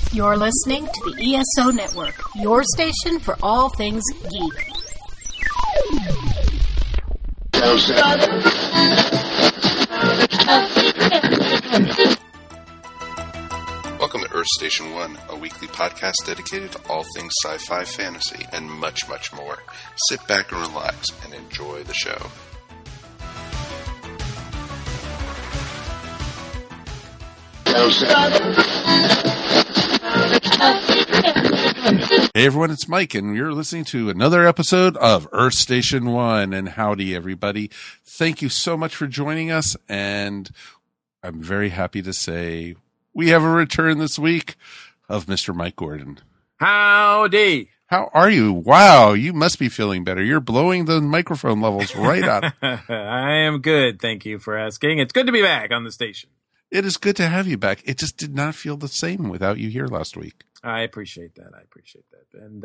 You're listening to the ESO Network, your station for all things geek. Welcome to Earth Station 1, a weekly podcast dedicated to all things sci-fi, fantasy, and much, much more. Sit back and relax and enjoy the show. Hey everyone, it's Mike, and you're listening to another episode of Earth Station 1, and howdy everybody. Thank you so much for joining us, and I'm very happy to say we have a return this week of Mr. Mike Gordon. Howdy. How are you? Wow, you must be feeling better. You're blowing the microphone levels right up. I am good, thank you for asking. It's good to be back on the station. It is good to have you back. It just did not feel the same without you here last week. I appreciate that. And,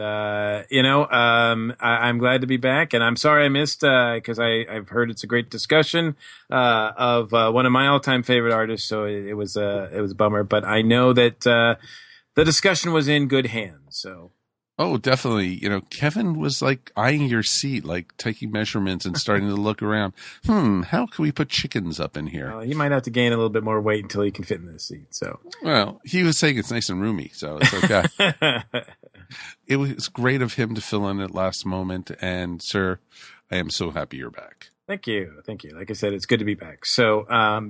I'm glad to be back. And I'm sorry I missed, because I've heard it's a great discussion of one of my all-time favorite artists. So it was a bummer. But I know that the discussion was in good hands. So. Oh, definitely. You know, Kevin was like eyeing your seat, like taking measurements and starting to look around. How can we put chickens up in here? He might have to gain a little bit more weight until he can fit in this seat. So, well, he was saying it's nice and roomy, so it's okay. It was great of him to fill in at last moment. And sir, I am so happy you're back. Thank you. Like I said, it's good to be back. So,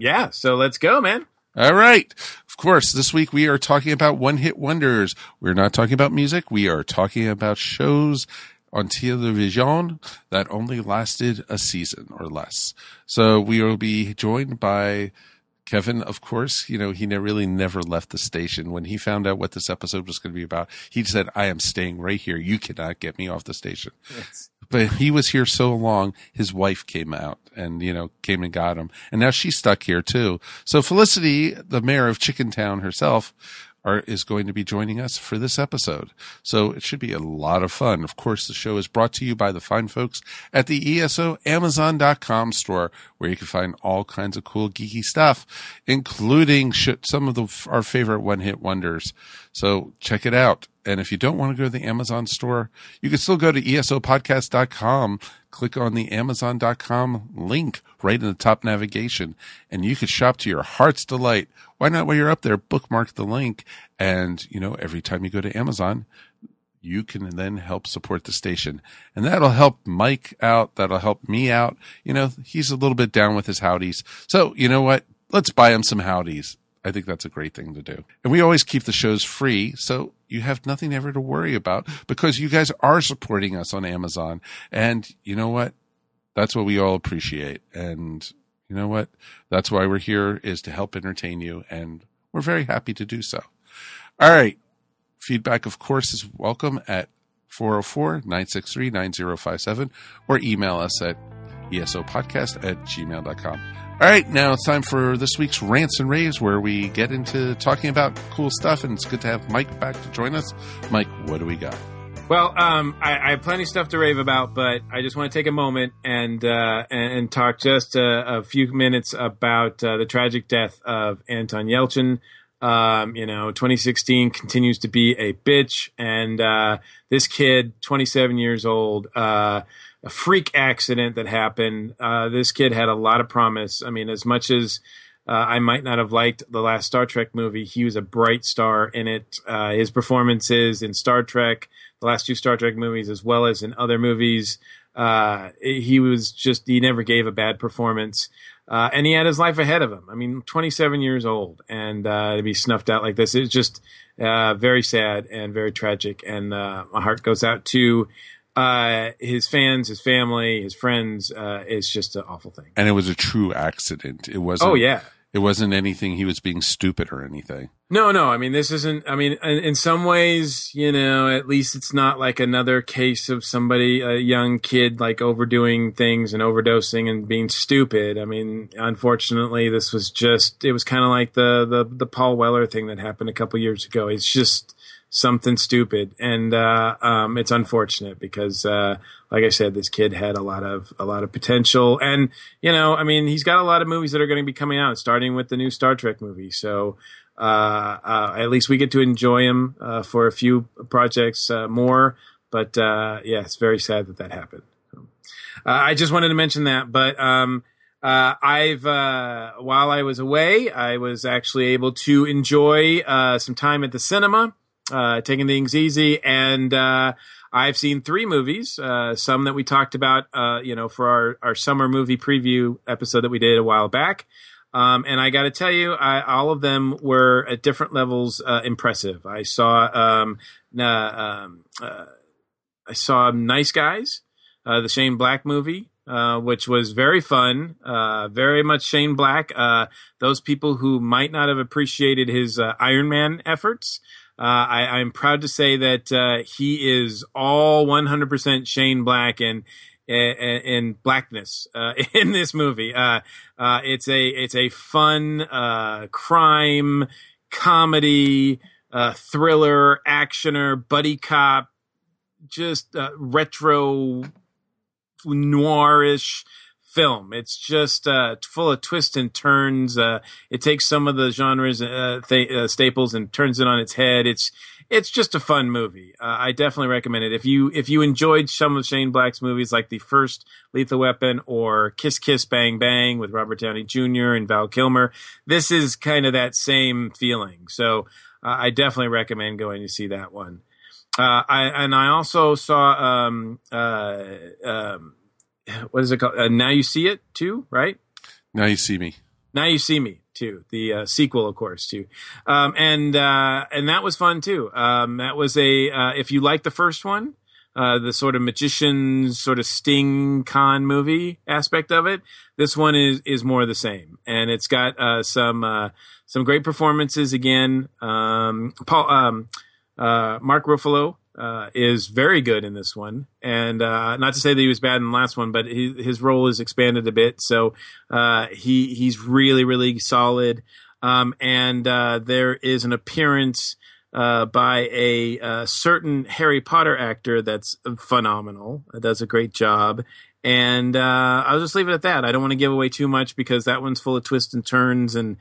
so let's go, man. All right. Of course, this week we are talking about one-hit wonders. We're not talking about music. We are talking about shows on television that only lasted a season or less. So we will be joined by Kevin, of course. You know, he really never left the station. When he found out what this episode was going to be about, he said, I am staying right here. You cannot get me off the station. Yes. But he was here so long, his wife came out and, came and got him. And now she's stuck here too. So Felicity, the mayor of Chickentown herself, is going to be joining us for this episode. So it should be a lot of fun. Of course, the show is brought to you by the fine folks at the ESO Amazon.com store, where you can find all kinds of cool geeky stuff, including some of our favorite one-hit wonders. So check it out. And if you don't want to go to the Amazon store, you can still go to esopodcast.com, click on the Amazon.com link right in the top navigation, and you can shop to your heart's delight. Why not, while you're up there, bookmark the link, and, every time you go to Amazon, you can then help support the station. And that'll help Mike out. That'll help me out. He's a little bit down with his howdies. So, you know what? Let's buy him some howdies. I think that's a great thing to do. And we always keep the shows free, so you have nothing ever to worry about because you guys are supporting us on Amazon. And you know what? That's what we all appreciate. And you know what? That's why we're here, is to help entertain you. And we're very happy to do so. All right. Feedback, of course, is welcome at 404-963-9057 or email us at esopodcast@gmail.com. All right, now it's time for this week's Rants and Raves, where we get into talking about cool stuff, and it's good to have Mike back to join us. Mike, what do we got? Well, I have plenty of stuff to rave about, but I just want to take a moment and talk just a few minutes about the tragic death of Anton Yelchin. 2016 continues to be a bitch, and this kid, 27 years old, a freak accident that happened. This kid had a lot of promise. I mean, as much as I might not have liked the last Star Trek movie, he was a bright star in it. His performances in Star Trek, the last two Star Trek movies, as well as in other movies, he never gave a bad performance. And he had his life ahead of him. I mean, 27 years old, and to be snuffed out like this, it's just very sad and very tragic. And my heart goes out to his fans, his family, his friends. It's just an awful thing. And it was a true accident. It wasn't. Oh yeah. It wasn't anything. He was being stupid or anything. No. I mean, this isn't. I mean, in some ways, at least it's not like another case of somebody, a young kid, like overdoing things and overdosing and being stupid. I mean, unfortunately, this was just. It was kind of like the Paul Weller thing that happened a couple years ago. It's just something stupid, and it's unfortunate because, like I said, this kid had a lot of potential, and I mean, he's got a lot of movies that are going to be coming out, starting with the new Star Trek movie. So at least we get to enjoy him for a few projects more. But it's very sad that happened. I just wanted to mention that. But I've while I was away, I was actually able to enjoy some time at the cinema, taking things easy, and I've seen 3 movies, some that we talked about, for our summer movie preview episode that we did a while back. And I got to tell you, all of them were at different levels impressive. I saw Nice Guys, the Shane Black movie, which was very fun, very much Shane Black. Those people who might not have appreciated his Iron Man efforts, I'm proud to say that he is all 100% Shane Black and blackness in this movie. It's a fun crime comedy, thriller, actioner, buddy cop, just retro noirish film. It's just full of twists and turns. It takes some of the genres staples and turns it on its head. It's just a fun movie. I definitely recommend it. If you enjoyed some of Shane Black's movies, like the first Lethal Weapon or Kiss Kiss Bang Bang with Robert Downey Jr. and Val Kilmer, this is kind of that same feeling. So I definitely recommend going to see that one. I also saw what is it called? Now You See It too, right? Now You See Me. Now You See Me too, the sequel, of course, too, and that was fun too. That was if you like the first one, the sort of magician, sort of Sting con movie aspect of it, this one is more of the same, and it's got some great performances again. Mark Ruffalo is very good in this one, and not to say that he was bad in the last one, but his role is expanded a bit, so he's really, really solid. And there is an appearance by a certain Harry Potter actor that's phenomenal. Does a great job. And I'll just leave it at that. I don't want to give away too much because that one's full of twists and turns and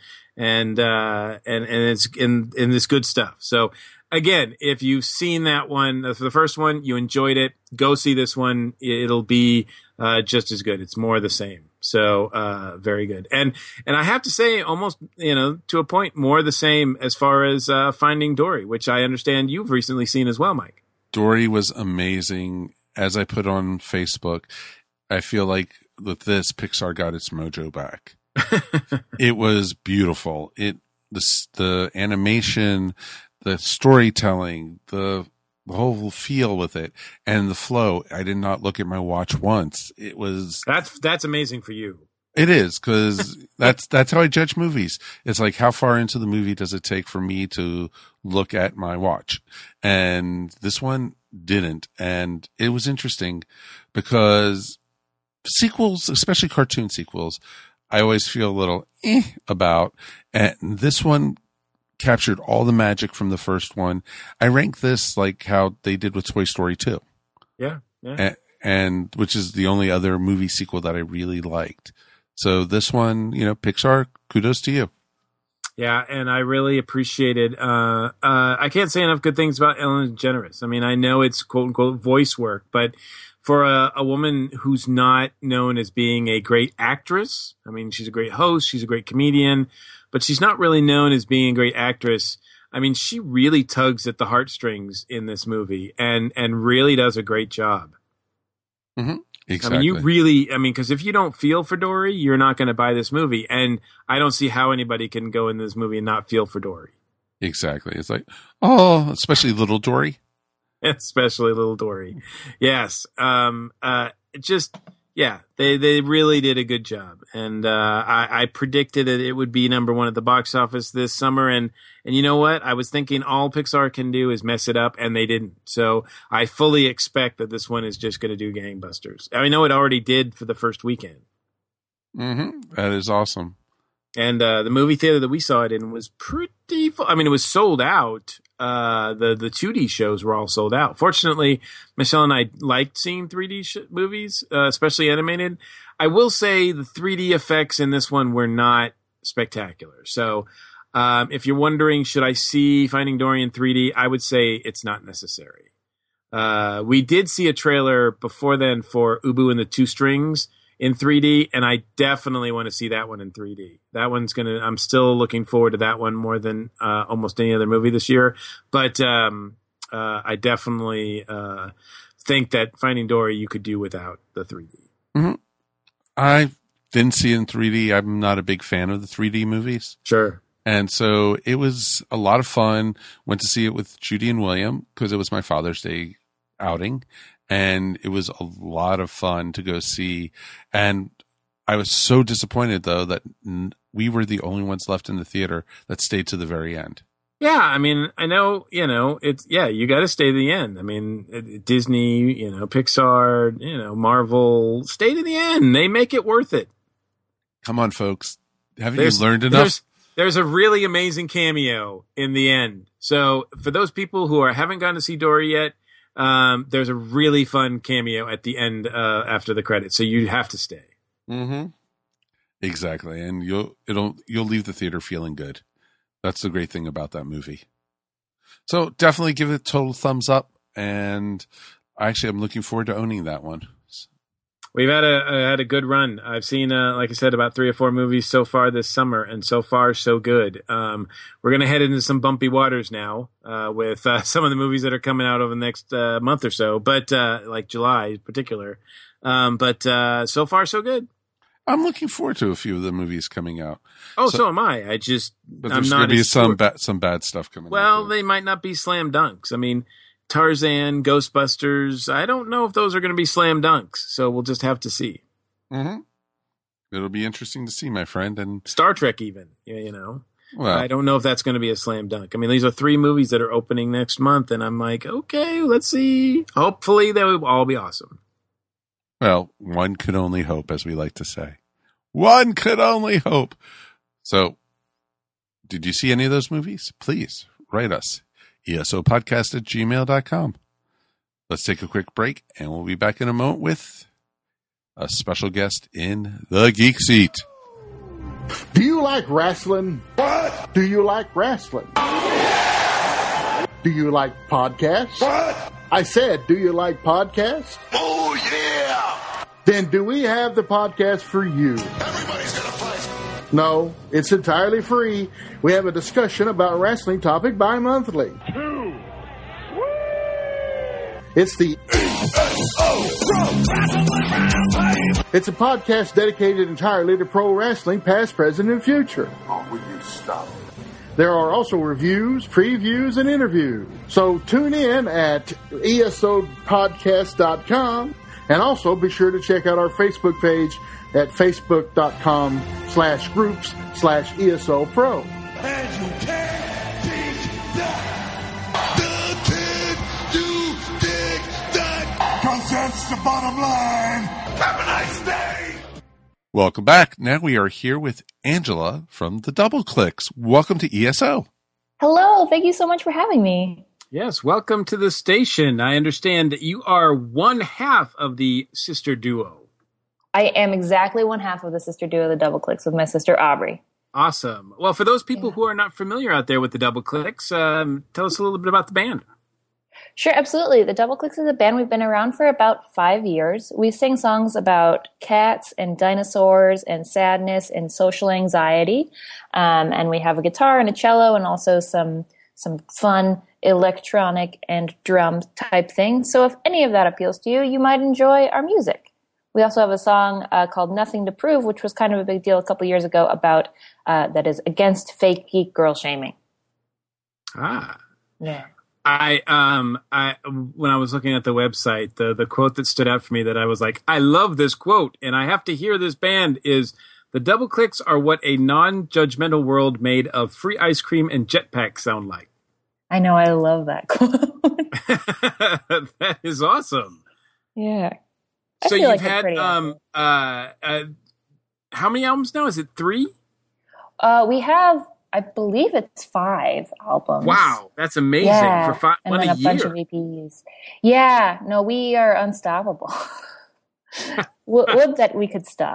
it's in this good stuff. So again, if you've seen that one, the first one, you enjoyed it, go see this one. It'll be just as good. It's more of the same. So very good. And I have to say, almost, to a point, more of the same as far as Finding Dory, which I understand you've recently seen as well, Mike. Dory was amazing. As I put on Facebook, I feel like with this, Pixar got its mojo back. It was beautiful. The animation, the storytelling, the whole feel with it, and the flow. I did not look at my watch once. It was that's amazing for you. It is, because that's how I judge movies. It's like, how far into the movie does it take for me to look at my watch? And this one didn't. And it was interesting because sequels, especially cartoon sequels, I always feel a little about. And this one captured all the magic from the first one. I rank this like how they did with Toy Story 2. Yeah. And which is the only other movie sequel that I really liked. So this one, Pixar, kudos to you. Yeah, and I really appreciated. I can't say enough good things about Ellen DeGeneres. I mean, I know it's quote unquote voice work, but for a woman who's not known as being a great actress, I mean, she's a great host, she's a great comedian, but she's not really known as being a great actress. I mean, she really tugs at the heartstrings in this movie and really does a great job. Mm-hmm. Exactly. I mean, because if you don't feel for Dory, you're not going to buy this movie. And I don't see how anybody can go in this movie and not feel for Dory. Exactly. It's like, especially little Dory. Especially little Dory. Yes. They really did a good job. And I predicted that it would be number one at the box office this summer. And you know what? I was thinking all Pixar can do is mess it up, and they didn't. So I fully expect that this one is just going to do gangbusters. I know it already did for the first weekend. Mm-hmm. That is awesome. And the movie theater that we saw it in was pretty full. I mean, it was sold out. The 2D shows were all sold out. Fortunately, Michelle and I liked seeing 3D movies, especially animated. I will say the 3D effects in this one were not spectacular. So If you're wondering, should I see Finding Dory in 3D? I would say it's not necessary. We did see a trailer before then for Ubu and the Two Strings in 3D, and I definitely want to see that one in 3D. That one's I'm still looking forward to that one more than almost any other movie this year. But I definitely think that Finding Dory you could do without the 3D. Mm-hmm. I didn't see it in 3D. I'm not a big fan of the 3D movies. Sure. And so it was a lot of fun. Went to see it with Judy and William because it was my Father's Day outing. And it was a lot of fun to go see. And I was so disappointed, though, that we were the only ones left in the theater that stayed to the very end. Yeah, I mean, I know, it's, you got to stay to the end. I mean, Disney, Pixar, Marvel, stay to the end. They make it worth it. Come on, folks. Haven't you learned enough? There's a really amazing cameo in the end. So for those people who haven't gone to see Dory yet, there's a really fun cameo at the end after the credits. So you have to stay. Mm-hmm. Exactly. And you'll leave the theater feeling good. That's the great thing about that movie. So definitely give it a total thumbs up. And I'm looking forward to owning that one. We've had a good run. I've seen, like I said, about 3 or 4 movies so far this summer, and so far so good. We're going to head into some bumpy waters now with some of the movies that are coming out over the next month or so, but like July in particular. But so far so good. I'm looking forward to a few of the movies coming out. Oh, so am I. But there's going to be some bad stuff coming out. Well, they might not be slam dunks. I mean, Tarzan, Ghostbusters, I don't know if those are going to be slam dunks, so we'll just have to see. Mm-hmm. It'll be interesting to see, my friend. And Star Trek even, Well, I don't know if that's going to be a slam dunk. I mean, these are 3 movies that are opening next month, and I'm like, okay, let's see. Hopefully they will all be awesome. Well, one could only hope, as we like to say. One could only hope. So, did you see any of those movies? Please write us. esopodcast@gmail.com. Let's take a quick break, and we'll be back in a moment with a special guest in the Geek Seat. Do you like wrestling? What? Do you like wrestling? Do you like podcasts? What? I said, do you like podcasts? Oh, yeah! Then do we have the podcast for you? Everybody's gonna fight. No, it's entirely free. We have a discussion about wrestling topic bi-monthly. It's the It's a podcast dedicated entirely to pro wrestling, past, present, and future. Oh, will you stop? There are also reviews, previews, and interviews. So tune in at esopodcast.com, and also be sure to check out our Facebook page at facebook.com/groups/ESOPro. And you can't beat that. The kid, you dig that. 'Cause that's the bottom line. Have a nice day. Welcome back. Now we are here with Angela from the Double Clicks. Welcome to ESO. Hello. Thank you so much for having me. Yes, welcome to the station. I understand that you are one half of the sister duo. I am exactly one half of the sister duo, the Double Clicks, with my sister Aubrey. Awesome. Well, for those people who are not familiar out there with the Double Clicks, tell us a little bit about the band. Sure, absolutely. The Double Clicks is a band. We've been around for about 5 years. We sing songs about cats and dinosaurs and sadness and social anxiety. And we have a guitar and a cello and also some fun electronic and drum type things. So if any of that appeals to you, you might enjoy our music. We also have a song called Nothing to Prove, which was kind of a big deal a couple years ago about that is against fake geek girl shaming. Ah. Yeah. I when I was looking at the website, the quote that stood out for me that I was like, I love this quote and I have to hear this band is the Double Clicks are what a non-judgmental world made of free ice cream and jetpacks sound like. I know, I love that quote. That is awesome. Yeah. So you've had how many albums now? Is it 3? We have, I believe it's 5 albums. Wow, that's amazing. Yeah, for 5 and then a bunch of EPs. Yeah, no, we are unstoppable. Would that we could stop.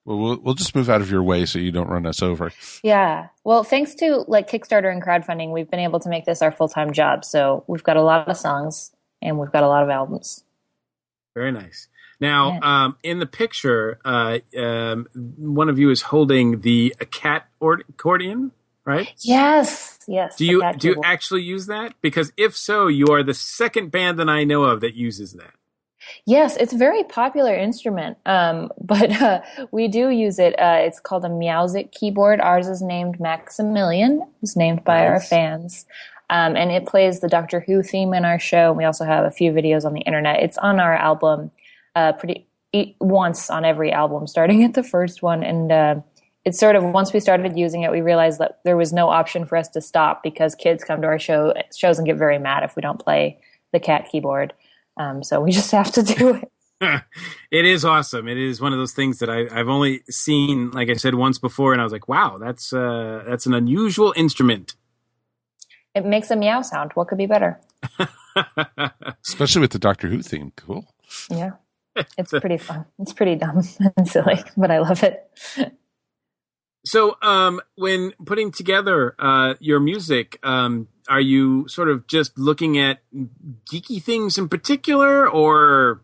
Well, we'll just move out of your way so you don't run us over. Yeah. Well, thanks to like Kickstarter and crowdfunding, we've been able to make this our full-time job. So we've got a lot of songs and we've got a lot of albums. Very nice. Now, in the picture, one of you is holding the cat accordion, right? Yes. Do you actually use that? Because if so, you are the second band that I know of that uses that. Yes, it's a very popular instrument, but we do use it. It's called a Meowsic keyboard. Ours is named Maximilian. It's named by our fans. And it plays the Doctor Who theme in our show. We also have a few videos on the internet. It's on our album once on every album, starting at the first one. And it's sort of, once we started using it, we realized that there was no option for us to stop because kids come to our shows and get very mad if we don't play the cat keyboard. So we just have to do it. It is awesome. It is one of those things that I've only seen, like I said, once before, and I was like, "Wow, that's an unusual instrument." It makes a meow sound. What could be better? Especially with the Doctor Who theme. Cool. Yeah, it's pretty fun. It's pretty dumb and silly, but I love it. So, when putting together your music, are you sort of just looking at geeky things in particular, or?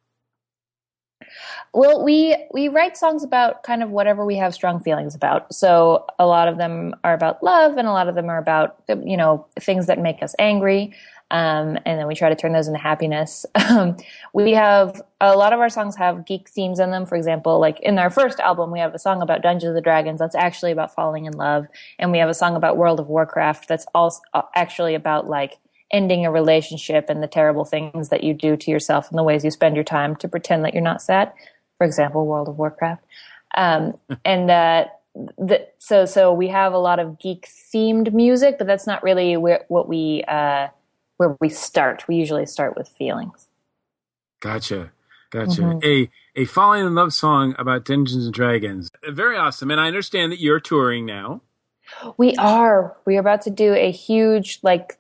Well, we write songs about kind of whatever we have strong feelings about. So a lot of them are about love, and a lot of them are about, things that make us angry. And then we try to turn those into happiness. We have a lot of our songs have geek themes in them. For example, like in our first album, we have a song about Dungeons and Dragons that's actually about falling in love, and we have a song about World of Warcraft that's also actually about like ending a relationship and the terrible things that you do to yourself and the ways you spend your time to pretend that you're not sad. For example, World of Warcraft. So we have a lot of geek themed music, but that's not really where we start. We usually start with feelings. Gotcha. Mm-hmm. A falling in love song about Dungeons and Dragons. Very awesome. And I understand that you're touring now. We are about to do a huge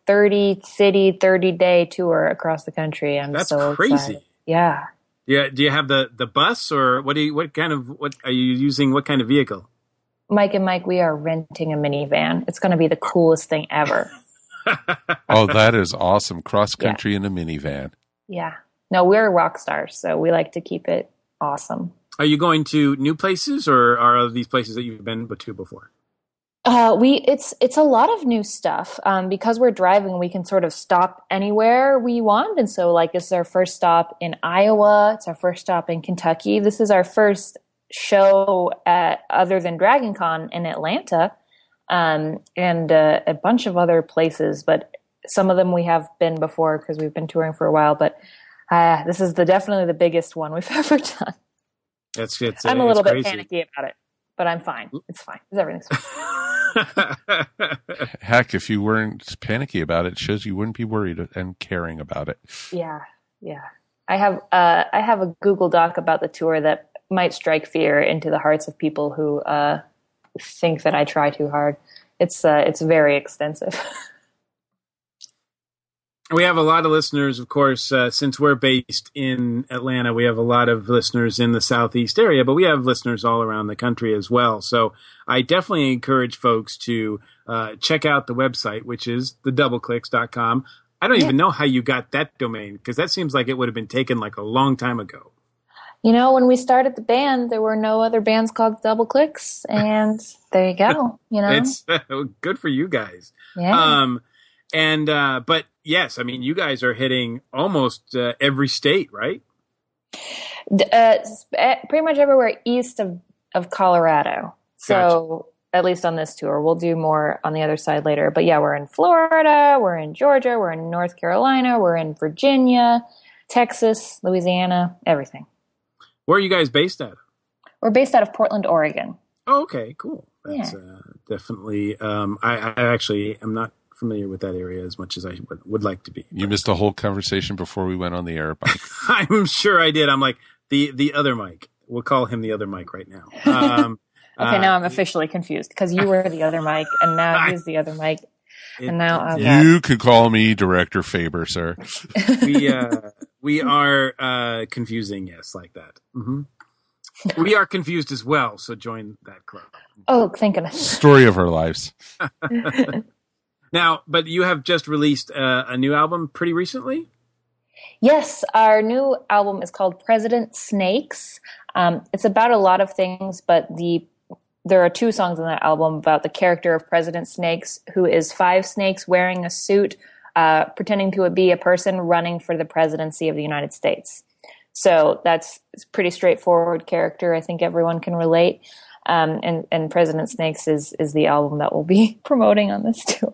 30-day tour across the country. That's so crazy. excited. Yeah. Yeah. Do you have the bus, or what are you using? What kind of vehicle? Mike and Mike, we are renting a minivan. It's going to be the coolest thing ever. Oh, that is awesome. Cross country in a minivan. Yeah. No, we're rock stars, so we like to keep it awesome. Are you going to new places, or are these places that you've been to before? It's a lot of new stuff. Because we're driving, we can sort of stop anywhere we want. And so this is our first stop in Iowa. It's our first stop in Kentucky. This is our first show other than Dragon Con in Atlanta. And a bunch of other places, but some of them we have been before because we've been touring for a while. But this is definitely the biggest one we've ever done. I'm a little bit panicky about it, but I'm fine. It's fine. Everything's fine. Heck, if you weren't panicky about it, shows you wouldn't be worried and caring about it. Yeah. I have a Google Doc about the tour that might strike fear into the hearts of people who think that I try too hard. It's very extensive. We have a lot of listeners, of course, since we're based in Atlanta. We have a lot of listeners in the Southeast area, but we have listeners all around the country as well. So I definitely encourage folks to check out the website, which is thedoubleclicks.com. I don't even know how you got that domain, because that seems like it would have been taken a long time ago. When we started the band, there were no other bands called Double Clicks, and there you go. It's good for you guys. Yeah. But yes, I mean, you guys are hitting almost every state, right? Pretty much everywhere east of Colorado. So at least on this tour, we'll do more on the other side later. But yeah, we're in Florida, we're in Georgia, we're in North Carolina, we're in Virginia, Texas, Louisiana, everything. Where are you guys based out of? We're based out of Portland, Oregon. Oh, okay, cool. That's definitely. I actually am not familiar with that area as much as I would like to be. You missed the whole conversation before we went on the air, Mike. I'm sure I did. I'm like the other Mike. We'll call him the other Mike right now. Okay, now I'm officially confused because you were the other Mike, and now he's the other Mike. And now you could call me Director Faber, sir. We are confusing, yes, like that. Mm-hmm. We are confused as well, so join that club. Oh, thank goodness. Story of our lives. Now, but you have just released a new album pretty recently? Yes, our new album is called President Snakes. It's about a lot of things, but there are 2 songs on that album about the character of President Snakes, who is 5 snakes wearing a suit, pretending to be a person running for the presidency of the United States. So it's a pretty straightforward character. I think everyone can relate. And President Snakes is the album that we'll be promoting on this tour.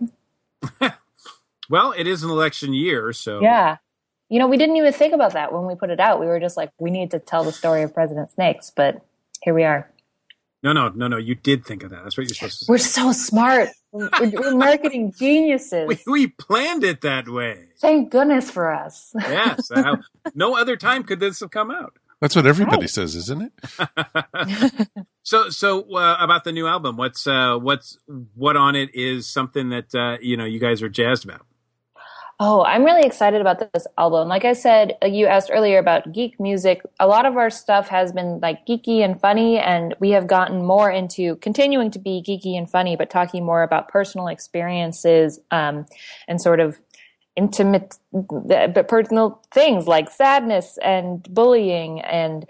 Well, it is an election year, so... Yeah. We didn't even think about that when we put it out. We were just like, we need to tell the story of President Snakes, but here we are. No. You did think of that. That's what you're supposed to say. We're so smart. We're marketing geniuses. We planned it that way. Thank goodness for us. Yes. No other time could this have come out. That's what everybody says, isn't it? So about the new album, what on it is something that you guys are jazzed about? Oh, I'm really excited about this album. Like I said, you asked earlier about geek music. A lot of our stuff has been like geeky and funny, and we have gotten more into continuing to be geeky and funny, but talking more about personal experiences and sort of intimate, but personal things like sadness and bullying and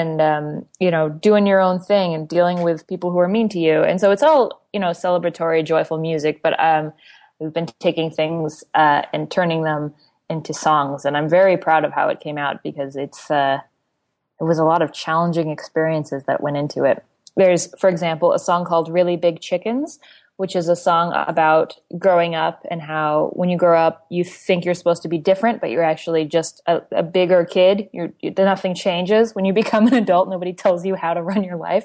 doing your own thing and dealing with people who are mean to you. And so it's all celebratory, joyful music, but we've been taking things and turning them into songs, and I'm very proud of how it came out because it was a lot of challenging experiences that went into it. There's, for example, a song called Really Big Chickens, which is a song about growing up and how when you grow up, you think you're supposed to be different, but you're actually just a bigger kid. Nothing changes. When you become an adult, nobody tells you how to run your life.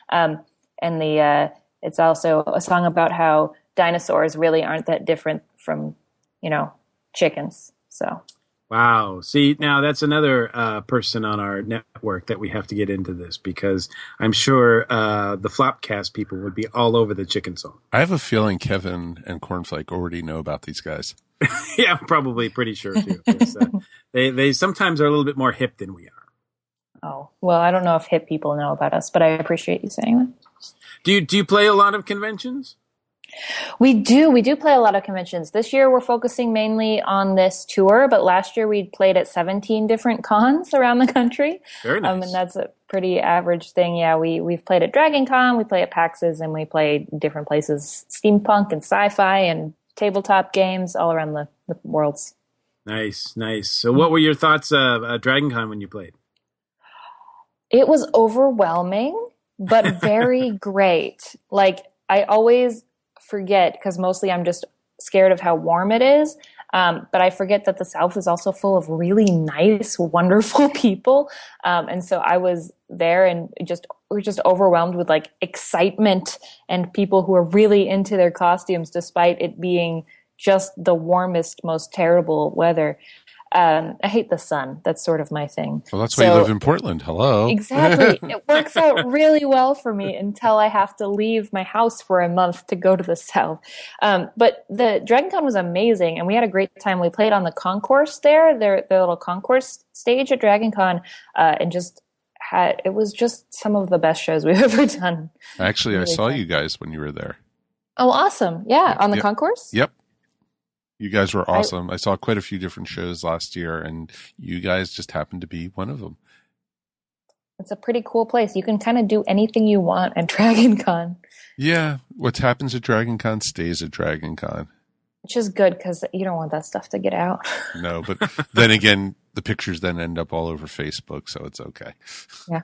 It's also a song about how dinosaurs really aren't that different from, chickens. So. Wow. See, now that's another person on our network that we have to get into this because I'm sure the Flopcast people would be all over the chicken song. I have a feeling Kevin and Cornflake already know about these guys. Yeah, probably pretty sure too. They sometimes are a little bit more hip than we are. Oh, well, I don't know if hip people know about us, but I appreciate you saying that. Do you play a lot of conventions? We do play a lot of conventions. This year we're focusing mainly on this tour, but last year we played at 17 different cons around the country. Very nice. And that's a pretty average thing. Yeah, we've played at Dragon Con, we play at PAX's, and we played different places, steampunk and sci-fi and tabletop games all around the worlds. Nice. So what were your thoughts of Dragon Con when you played? It was overwhelming, but very great. Like, I always forget, because mostly I'm just scared of how warm it is, but I forget that the South is also full of really nice, wonderful people. And so I was there and we're just overwhelmed with like excitement and people who are really into their costumes despite it being just the warmest, most terrible weather. I hate the sun. That's sort of my thing. Well, that's why you live in Portland. Hello. Exactly. It works out really well for me until I have to leave my house for a month to go to the South. But the Dragon Con was amazing, and we had a great time. We played on the concourse there, their little concourse stage at Dragon Con, and it was just some of the best shows we've ever done. Actually, really I saw you guys when you were there. Oh, awesome. Yeah, on the concourse? Yep. You guys were awesome. I saw quite a few different shows last year, and you guys just happened to be one of them. It's a pretty cool place. You can kind of do anything you want at Dragon Con. Yeah. What happens at Dragon Con stays at Dragon Con. Which is good, because you don't want that stuff to get out. No, but then again, the pictures then end up all over Facebook, so it's okay. Yeah.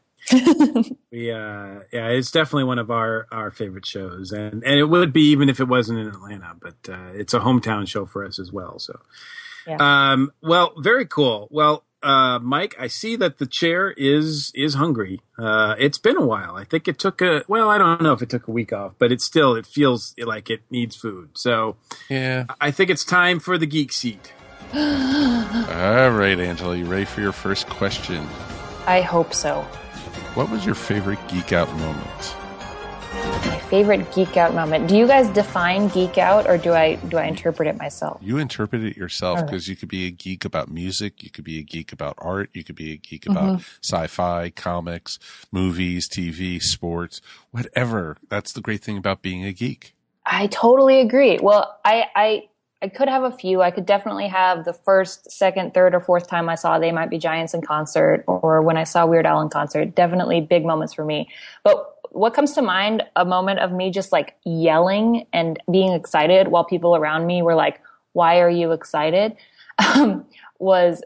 It's definitely one of our favorite shows, and it would be even if it wasn't in Atlanta, but it's a hometown show for us as well. So, yeah. Well, very cool. Well, Mike, I see that the chair is hungry. It's been a while. I think it took I don't know if it took a week off, but it feels like it needs food. So, yeah, I think it's time for the Geek Seat. All right, Angela, you ready for your first question? I hope so. What was your favorite Geek Out moment? My favorite geek out moment. Do you guys define geek out, or do I interpret it myself? You interpret it yourself, because you could be a geek about music, you could be a geek about art, you could be a geek about sci-fi, comics, movies, TV, sports, whatever. That's the great thing about being a geek. I totally agree. Well, I could have a few. I could definitely have the first, second, third, or fourth time I saw They Might Be Giants in concert, or when I saw Weird Al in concert. Definitely big moments for me. But what comes to mind, a moment of me just like yelling and being excited while people around me were like, why are you excited? Was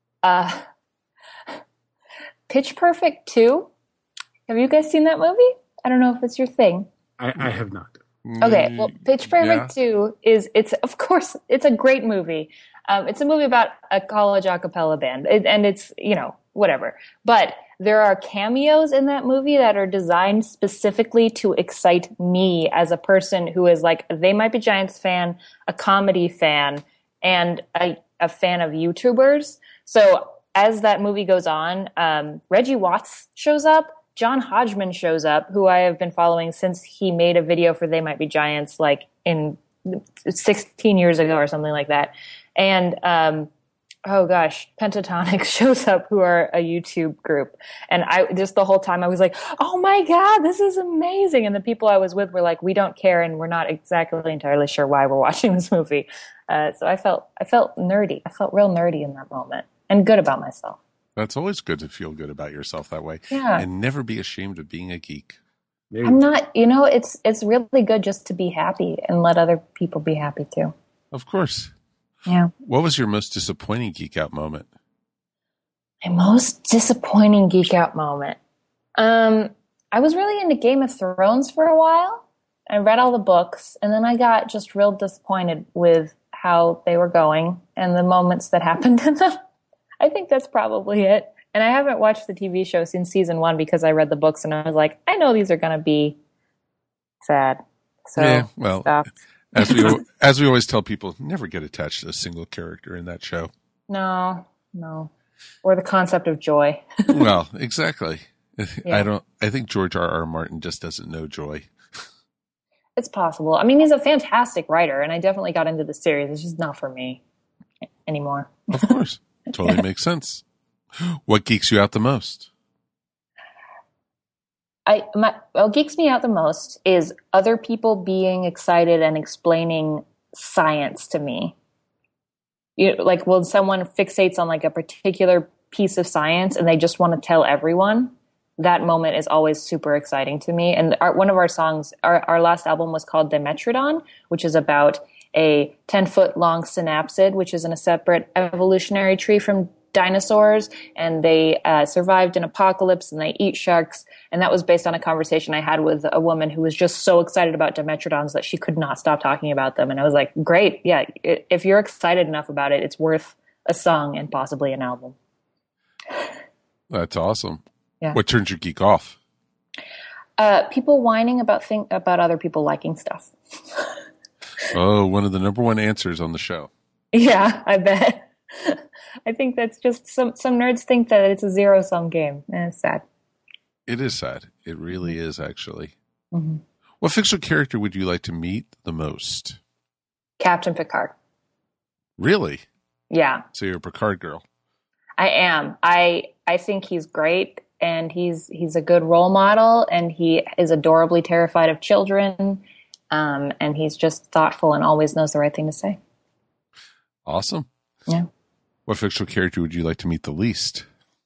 Pitch Perfect 2. Have you guys seen that movie? I don't know if it's your thing. I have not. Okay, well, Pitch Perfect 2 it's a great movie. It's a movie about a college a cappella band, and it's, whatever. But there are cameos in that movie that are designed specifically to excite me as a person who is like a They Might Be Giants fan, a comedy fan, and a fan of YouTubers. So as that movie goes on, Reggie Watts shows up. John Hodgman shows up, who I have been following since he made a video for They Might Be Giants, like in 16 years ago or something like that. And, Pentatonic shows up, who are a YouTube group. And I just the whole time I was like, oh my God, this is amazing. And the people I was with were like, we don't care. And we're not exactly entirely sure why we're watching this movie. So I felt nerdy. I felt real nerdy in that moment and good about myself. That's always good to feel good about yourself that way. Yeah. And never be ashamed of being a geek. I'm not, it's really good just to be happy and let other people be happy too. Of course. Yeah. What was your most disappointing geek out moment? My most disappointing geek out moment. I was really into Game of Thrones for a while. I read all the books, and then I got just real disappointed with how they were going and the moments that happened in them. I think that's probably it. And I haven't watched the TV show since season 1 because I read the books and I was like, I know these are going to be sad. So yeah, well, stop. as we always tell people, never get attached to a single character in that show. No. Or the concept of joy. Well, exactly. Yeah. I think George R.R. Martin just doesn't know joy. It's possible. I mean, he's a fantastic writer, and I definitely got into the series. It's just not for me anymore. Of course. Totally makes sense. What geeks you out the most? What geeks me out the most is other people being excited and explaining science to me. Like when someone fixates on like a particular piece of science and they just want to tell everyone, that moment is always super exciting to me. And one of our songs, our last album was called Dimetrodon, which is about a 10-foot long synapsid, which is in a separate evolutionary tree from dinosaurs, and they survived an apocalypse and they eat sharks. And that was based on a conversation I had with a woman who was just so excited about Dimetrodons that she could not stop talking about them. And I was like, great. Yeah. If you're excited enough about it, it's worth a song and possibly an album. That's awesome. Yeah. What turns your geek off? People whining about other people liking stuff. Oh, one of the number one answers on the show. Yeah, I bet. I think that's just some nerds think that it's a zero-sum game, and it's sad. It is sad. It really is, actually. Mm-hmm. What fictional character would you like to meet the most? Captain Picard. Really? Yeah. So you're a Picard girl. I am. I think he's great, and he's a good role model, and he is adorably terrified of children, and he's just thoughtful and always knows the right thing to say. Awesome. Yeah. What fictional character would you like to meet the least?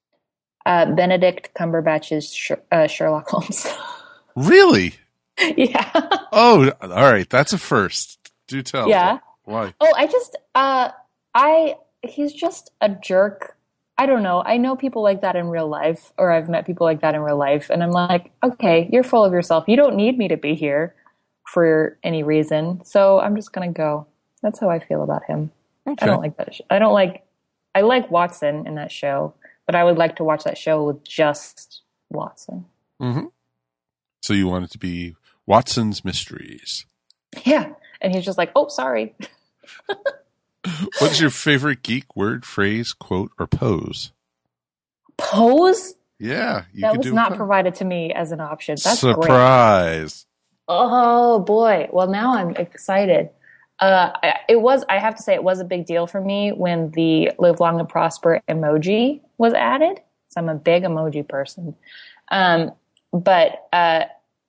Benedict Cumberbatch's Sherlock Holmes. Really? Yeah. Oh, all right. That's a first. Do tell. Yeah. Why? Oh, he's just a jerk. I don't know. I know people like that in real life, or I've met people like that in real life, and I'm like, okay, you're full of yourself. You don't need me to be here for any reason, so I'm just gonna go. That's how I feel about him. Okay. I don't like that. I like Watson in that show, but I would like to watch that show with just Watson. Mm-hmm. So you want it to be Watson's Mysteries. Yeah. And he's just like, oh, sorry. What's your favorite geek word, phrase, quote, or pose? Pose? Yeah. That was not provided to me as an option. That's surprise. Great. Oh boy. Well, now I'm excited. I have to say it was a big deal for me when the Live Long and Prosper emoji was added. So I'm a big emoji person. But I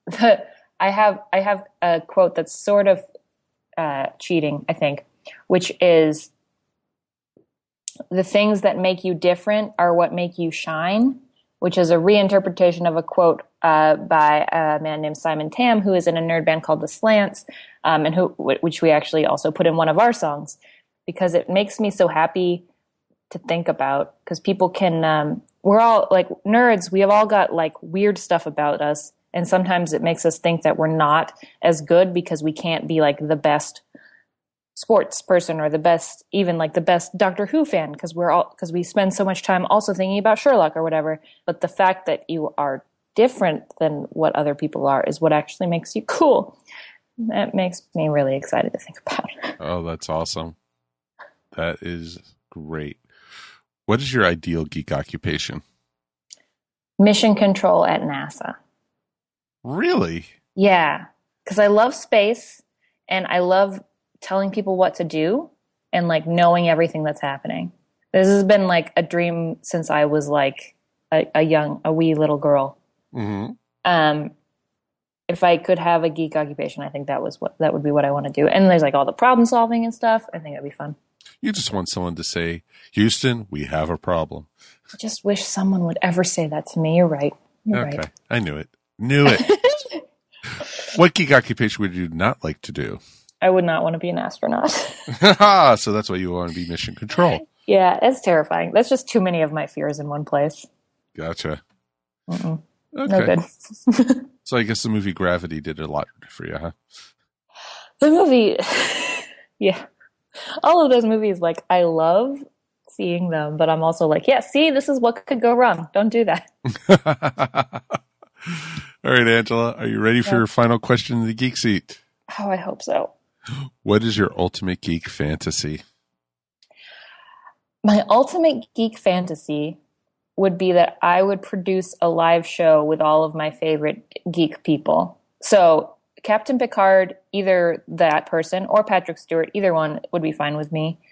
have a quote that's sort of cheating, I think, which is, the things that make you different are what make you shine, which is a reinterpretation of a quote by a man named Simon Tam, who is in a nerd band called The Slants, and which we actually also put in one of our songs, because it makes me so happy to think about, because people can, we're all like nerds. We have all got like weird stuff about us. And sometimes it makes us think that we're not as good because we can't be like the best sports person or the best Doctor Who fan, because we spend so much time also thinking about Sherlock or whatever. But the fact that you are different than what other people are is what actually makes you cool. That makes me really excited to think about. Oh, that's awesome. That is great. What is your ideal geek occupation? Mission control at NASA. Really? Yeah, because I love space and I love telling people what to do and like knowing everything that's happening. This has been like a dream since I was like a wee little girl. Mm-hmm. If I could have a geek occupation, I think that would be what I want to do. And there's like all the problem solving and stuff. I think it'd be fun. You just want someone to say, Houston, we have a problem. I just wish someone would ever say that to me. You're right. You're okay. right. I knew it. What geek occupation would you not like to do? I would not want to be an astronaut. So that's why you want to be mission control. Yeah, it's terrifying. That's just too many of my fears in one place. Gotcha. Okay. Okay. No good. So I guess the movie Gravity did a lot for you, huh? The movie, yeah. All of those movies, like, I love seeing them, but I'm also like, yeah, see, this is what could go wrong. Don't do that. All right, Angela, are you ready for your final question in the Geek Seat? Oh, I hope so. What is your ultimate geek fantasy? My ultimate geek fantasy would be that I would produce a live show with all of my favorite geek people. So Captain Picard, either that person or Patrick Stewart, either one would be fine with me.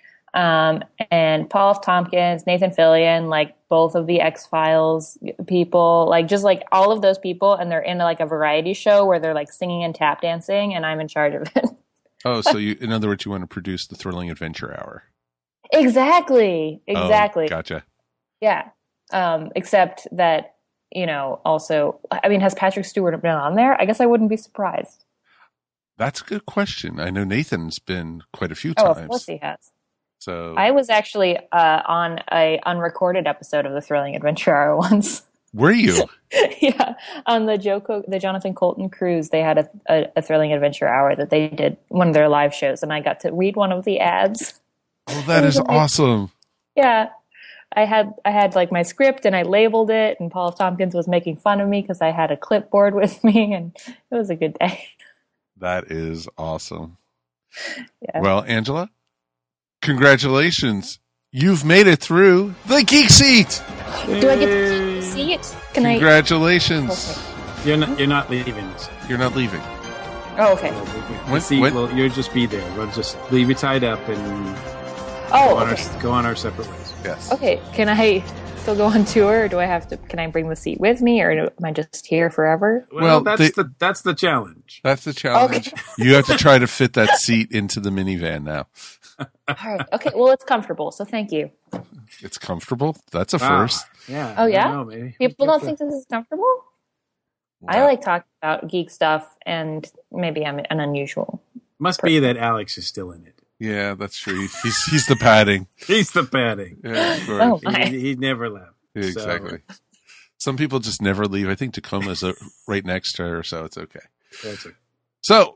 And Paul F. Tompkins, Nathan Fillion, like both of the X-Files people, like just like all of those people, and they're in like a variety show where they're like singing and tap dancing, and I'm in charge of it. Oh, so in other words, you want to produce the Thrilling Adventure Hour. Exactly. Oh, gotcha. Yeah. Except that, also, I mean, has Patrick Stewart been on there? I guess I wouldn't be surprised. That's a good question. I know Nathan's been quite a few times. Oh, of course he has. So I was actually on a unrecorded episode of the Thrilling Adventure Hour once. Were you? Yeah, on the Jonathan Colton cruise, they had a Thrilling Adventure Hour that they did, one of their live shows, and I got to read one of the ads. Oh, that is awesome. Yeah. I had like my script and I labeled it, and Paul F. Tompkins was making fun of me because I had a clipboard with me, and it was a good day. That is awesome. Yeah. Well, Angela, congratulations. You've made it through the Geek Seat. Do I get to see it? Congratulations. You're not leaving. You're not leaving. Oh, okay. You'll just be there. We'll just leave you tied up and go on our separate ways. Yes. Okay. Can I still go on tour, or do I have to? Can I bring the seat with me, or am I just here forever? Well, that's the challenge. That's the challenge. Okay. You have to try to fit that seat into the minivan now. All right. Okay. Well, it's comfortable, so thank you. It's comfortable. That's a first. Yeah. Oh yeah. Know, maybe. People don't think this is comfortable. Wow. I like talking about geek stuff, and maybe I'm an unusual. Must be that Alex is still in it. Yeah, that's true. He's the padding. He's the padding. Yeah, of course. Oh, he never left. Exactly. So. Some people just never leave. I think Tacoma's right next to her, so it's okay. That's it. So,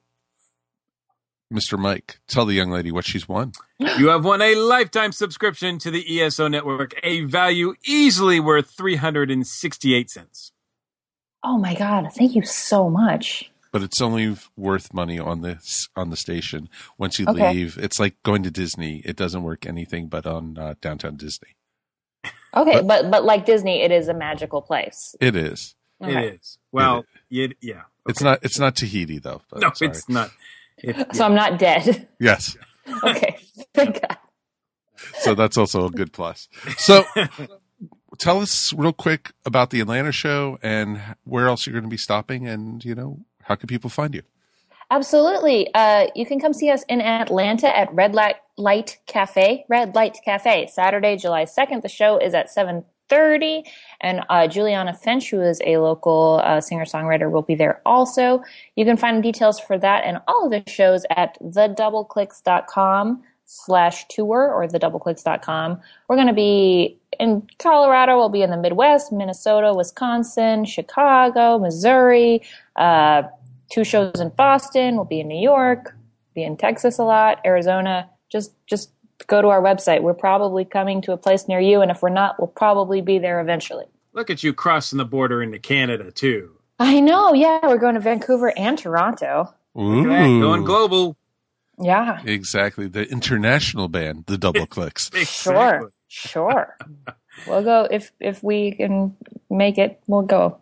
Mr. Mike, tell the young lady what she's won. You have won a lifetime subscription to the ESO Network, a value easily worth 368 cents. Oh my God! Thank you so much. But it's only worth money on the station. Once you leave, it's like going to Disney. It doesn't work anything but on Downtown Disney. Okay, but like Disney, it is a magical place. It is. Okay. It is. Well, Yeah. Okay. It's not Tahiti though. No, it's not. So I'm not dead. Yes. Okay. Thank God. So that's also a good plus. So tell us real quick about the Atlanta show and where else you're going to be stopping, and how can people find you? Absolutely. You can come see us in Atlanta at Red Light Cafe, Saturday, July 2nd. The show is at 7:30, and Juliana Finch, who is a local singer-songwriter, will be there also. You can find details for that and all of the shows at thedoubleclicks.com/tour or thedoubleclicks.com. We're going to be in Colorado. We'll be in the Midwest, Minnesota, Wisconsin, Chicago, Missouri, 2 shows in Boston. We'll be in New York, be in Texas a lot, Arizona. Just go to our website. We're probably coming to a place near you, and if we're not, we'll probably be there eventually. Look at you crossing the border into Canada, too. I know, yeah. We're going to Vancouver and Toronto. Ooh. Going global. Yeah. Exactly. The international band, the Double Clicks. Sure. We'll go. If we can make it, we'll go.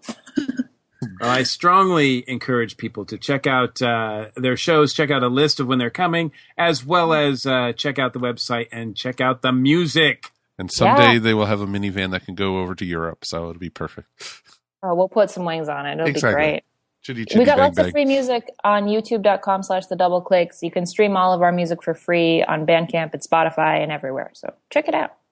I strongly encourage people to check out their shows, check out a list of when they're coming, as well as check out the website and check out the music. And someday they will have a minivan that can go over to Europe, so it'll be perfect. Oh, we'll put some wings on it. It'll be great. Chitty, We got bang, lots bang. of free music on youtube.com/thedoubleclicks. You can stream all of our music for free on Bandcamp and Spotify and everywhere. So check it out.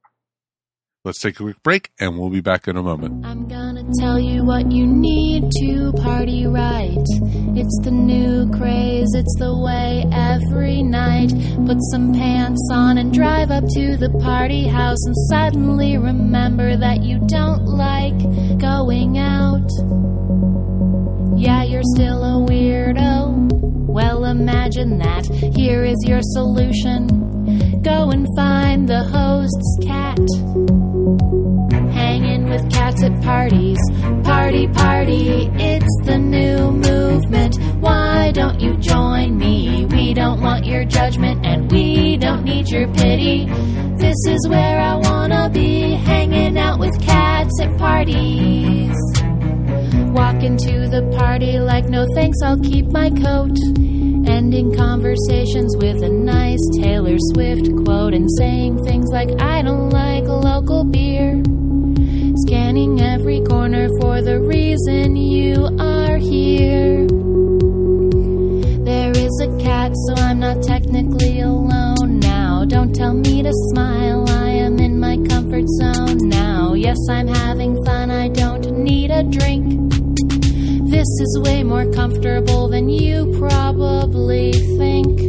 Let's take a quick break, and we'll be back in a moment. I'm gonna tell you what you need to party right. It's the new craze, it's the way every night. Put some pants on and drive up to the party house and suddenly remember that you don't like going out. Yeah, you're still a weirdo. Well, imagine that. Here is your solution. Go and find the host's cat. Hanging with cats at parties. Party, party, it's the new movement. Why don't you join me? We don't want your judgment and we don't need your pity. This is where I wanna be, hanging out with cats at parties. Walk into the party like, no thanks, I'll keep my coat. Ending conversations with a nice Taylor Swift quote and saying things like, I don't like local beer. Scanning every corner for the reason you are here. There is a cat, so I'm not technically alone now. Don't tell me to smile, I am in my comfort zone now. Yes, I'm having fun, I don't need a drink. This is way more comfortable than you probably think.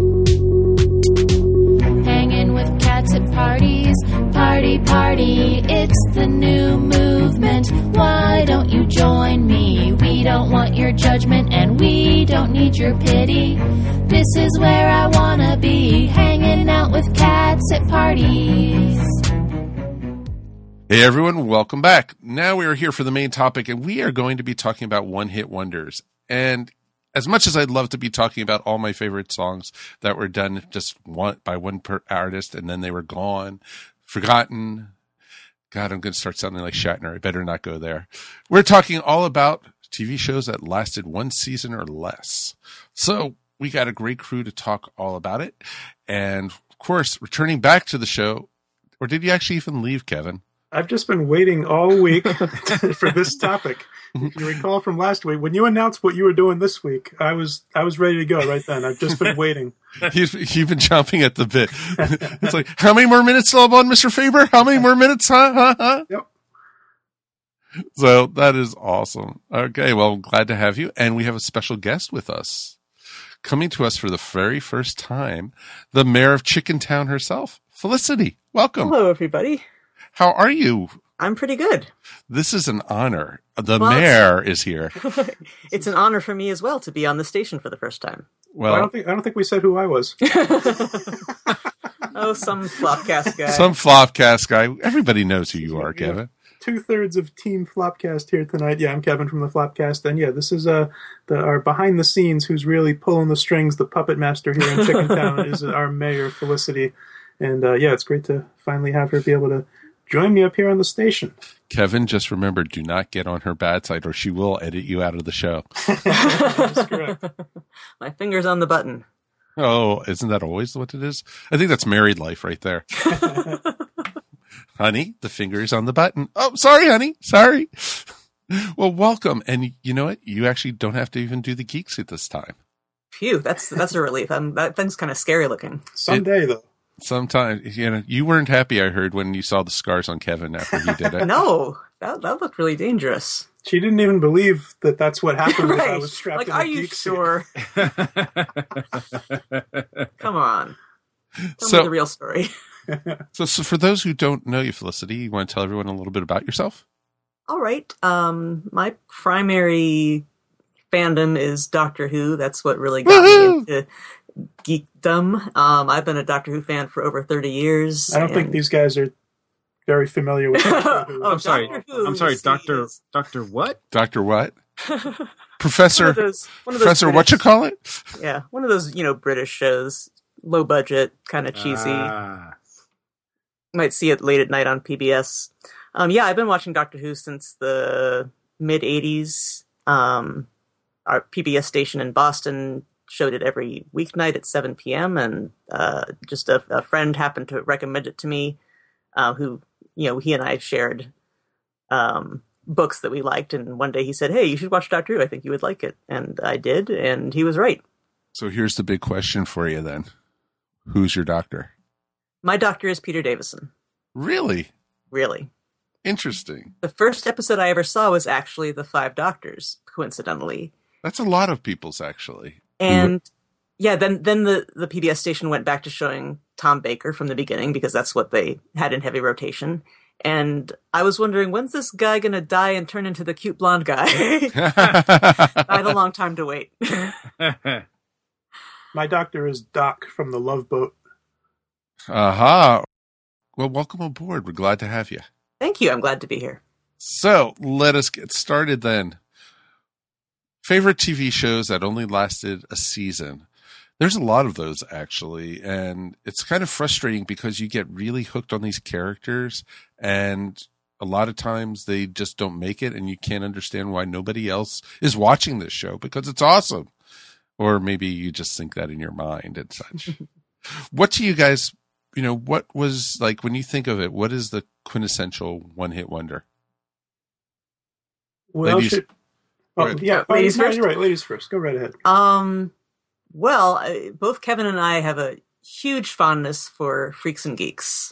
Hanging with cats at parties. Party, party, it's the new movement. Why don't you join me? We don't want your judgment and we don't need your pity. This is where I wanna be, hanging out with cats at parties. Hey everyone, welcome back. Now we are here for the main topic, and we are going to be talking about one-hit wonders. And as much as I'd love to be talking about all my favorite songs that were done just by one artist and then they were gone, forgotten. God, I'm going to start sounding like Shatner. I better not go there. We're talking all about TV shows that lasted one season or less. So we got a great crew to talk all about it. And of course, returning back to the show, or did you actually even leave, Kevin? I've just been waiting all week for this topic. If you recall from last week, when you announced what you were doing this week, I was ready to go right then. I've just been waiting. You've been chomping at the bit. It's like, how many more minutes still on, Mr. Faber? How many more minutes? Huh? Yep. So that is awesome. Okay, well, glad to have you. And we have a special guest with us. Coming to us for the very first time, the mayor of Chickentown herself, Felicity. Welcome. Hello, everybody. How are you? I'm pretty good. This is an honor. The mayor is here. It's an honor for me as well to be on the station for the first time. Well, I don't think we said who I was. Oh, some Flopcast guy. Some Flopcast guy. Everybody knows who you are, Kevin. 2/3 of Team Flopcast here tonight. Yeah, I'm Kevin from the Flopcast, and yeah, this is our behind the scenes. Who's really pulling the strings? The puppet master here in Chickentown is our mayor, Felicity, and yeah, it's great to finally have her be able to join me up here on the station. Kevin, just remember, do not get on her bad side or she will edit you out of the show. That's correct. My finger's on the button. Oh, isn't that always what it is? I think that's married life right there. Honey, the finger is on the button. Oh, sorry, honey. Sorry. Well, welcome. And you know what? You actually don't have to even do the geeks at this time. Phew, that's a relief. That thing's kind of scary looking. Someday, though. Sometimes, you weren't happy, I heard, when you saw the scars on Kevin after he did it. No, that looked really dangerous. She didn't even believe that that's what happened right. if I was strapped like, in are a you geek sure? Come on. Tell So- me the real story. So for those who don't know you, Felicity, you want to tell everyone a little bit about yourself? All right. My primary fandom is Doctor Who. That's what really got me into geekdom. I've been a Doctor Who fan for over 30 years. I don't think these guys are very familiar with Doctor Who. Oh, I'm sorry. Doctor Who, I'm sorry, you see, Doctor what? Dr. What? Professor, one of those Professor, British- what you call it? Yeah, one of those, British shows. Low budget, kind of cheesy. Might see it late at night on PBS. Yeah, I've been watching Doctor Who since the mid 80s. Our PBS station in Boston showed it every weeknight at 7 p.m. And just a friend happened to recommend it to me, who, he and I shared books that we liked. And one day he said, "Hey, you should watch Doctor Who. I think you would like it." And I did, and he was right. So here's the big question for you then. Who's your doctor? My doctor is Peter Davison. Really? Really. Interesting. The first episode I ever saw was actually The Five Doctors, coincidentally. That's a lot of people's, actually. And yeah, then the PBS station went back to showing Tom Baker from the beginning because that's what they had in heavy rotation. And I was wondering, when's this guy going to die and turn into the cute blonde guy? I had a long time to wait. My doctor is Doc from The Love Boat. Aha. Well, welcome aboard. We're glad to have you. Thank you. I'm glad to be here. So let us get started then. Favorite TV shows that only lasted a season. There's a lot of those, actually, and it's kind of frustrating because you get really hooked on these characters, and a lot of times they just don't make it, and you can't understand why nobody else is watching this show because it's awesome. Or maybe you just think that in your mind and such. What do you guys, what was, like, when you think of it, what is the quintessential one-hit wonder? Well, Ladies. Ladies first? You're right. Ladies first. Go right ahead. Well, both Kevin and I have a huge fondness for Freaks and Geeks.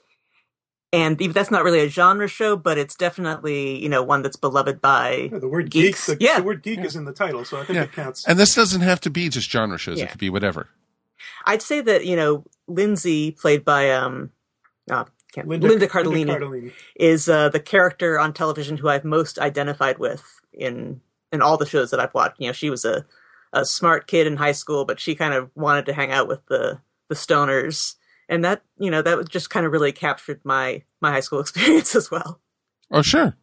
And that's not really a genre show, but it's definitely, one that's beloved by The word geeks. geek, the word geek is in the title, so I think it counts. And this doesn't have to be just genre shows. Yeah. It could be whatever. I'd say that, Lindsay, played by Linda Cardellini, is the character on television who I've most identified with in all the shows that I've watched. She was a smart kid in high school, but she kind of wanted to hang out with the stoners. And that, that just kind of really captured my high school experience as well. Oh, sure.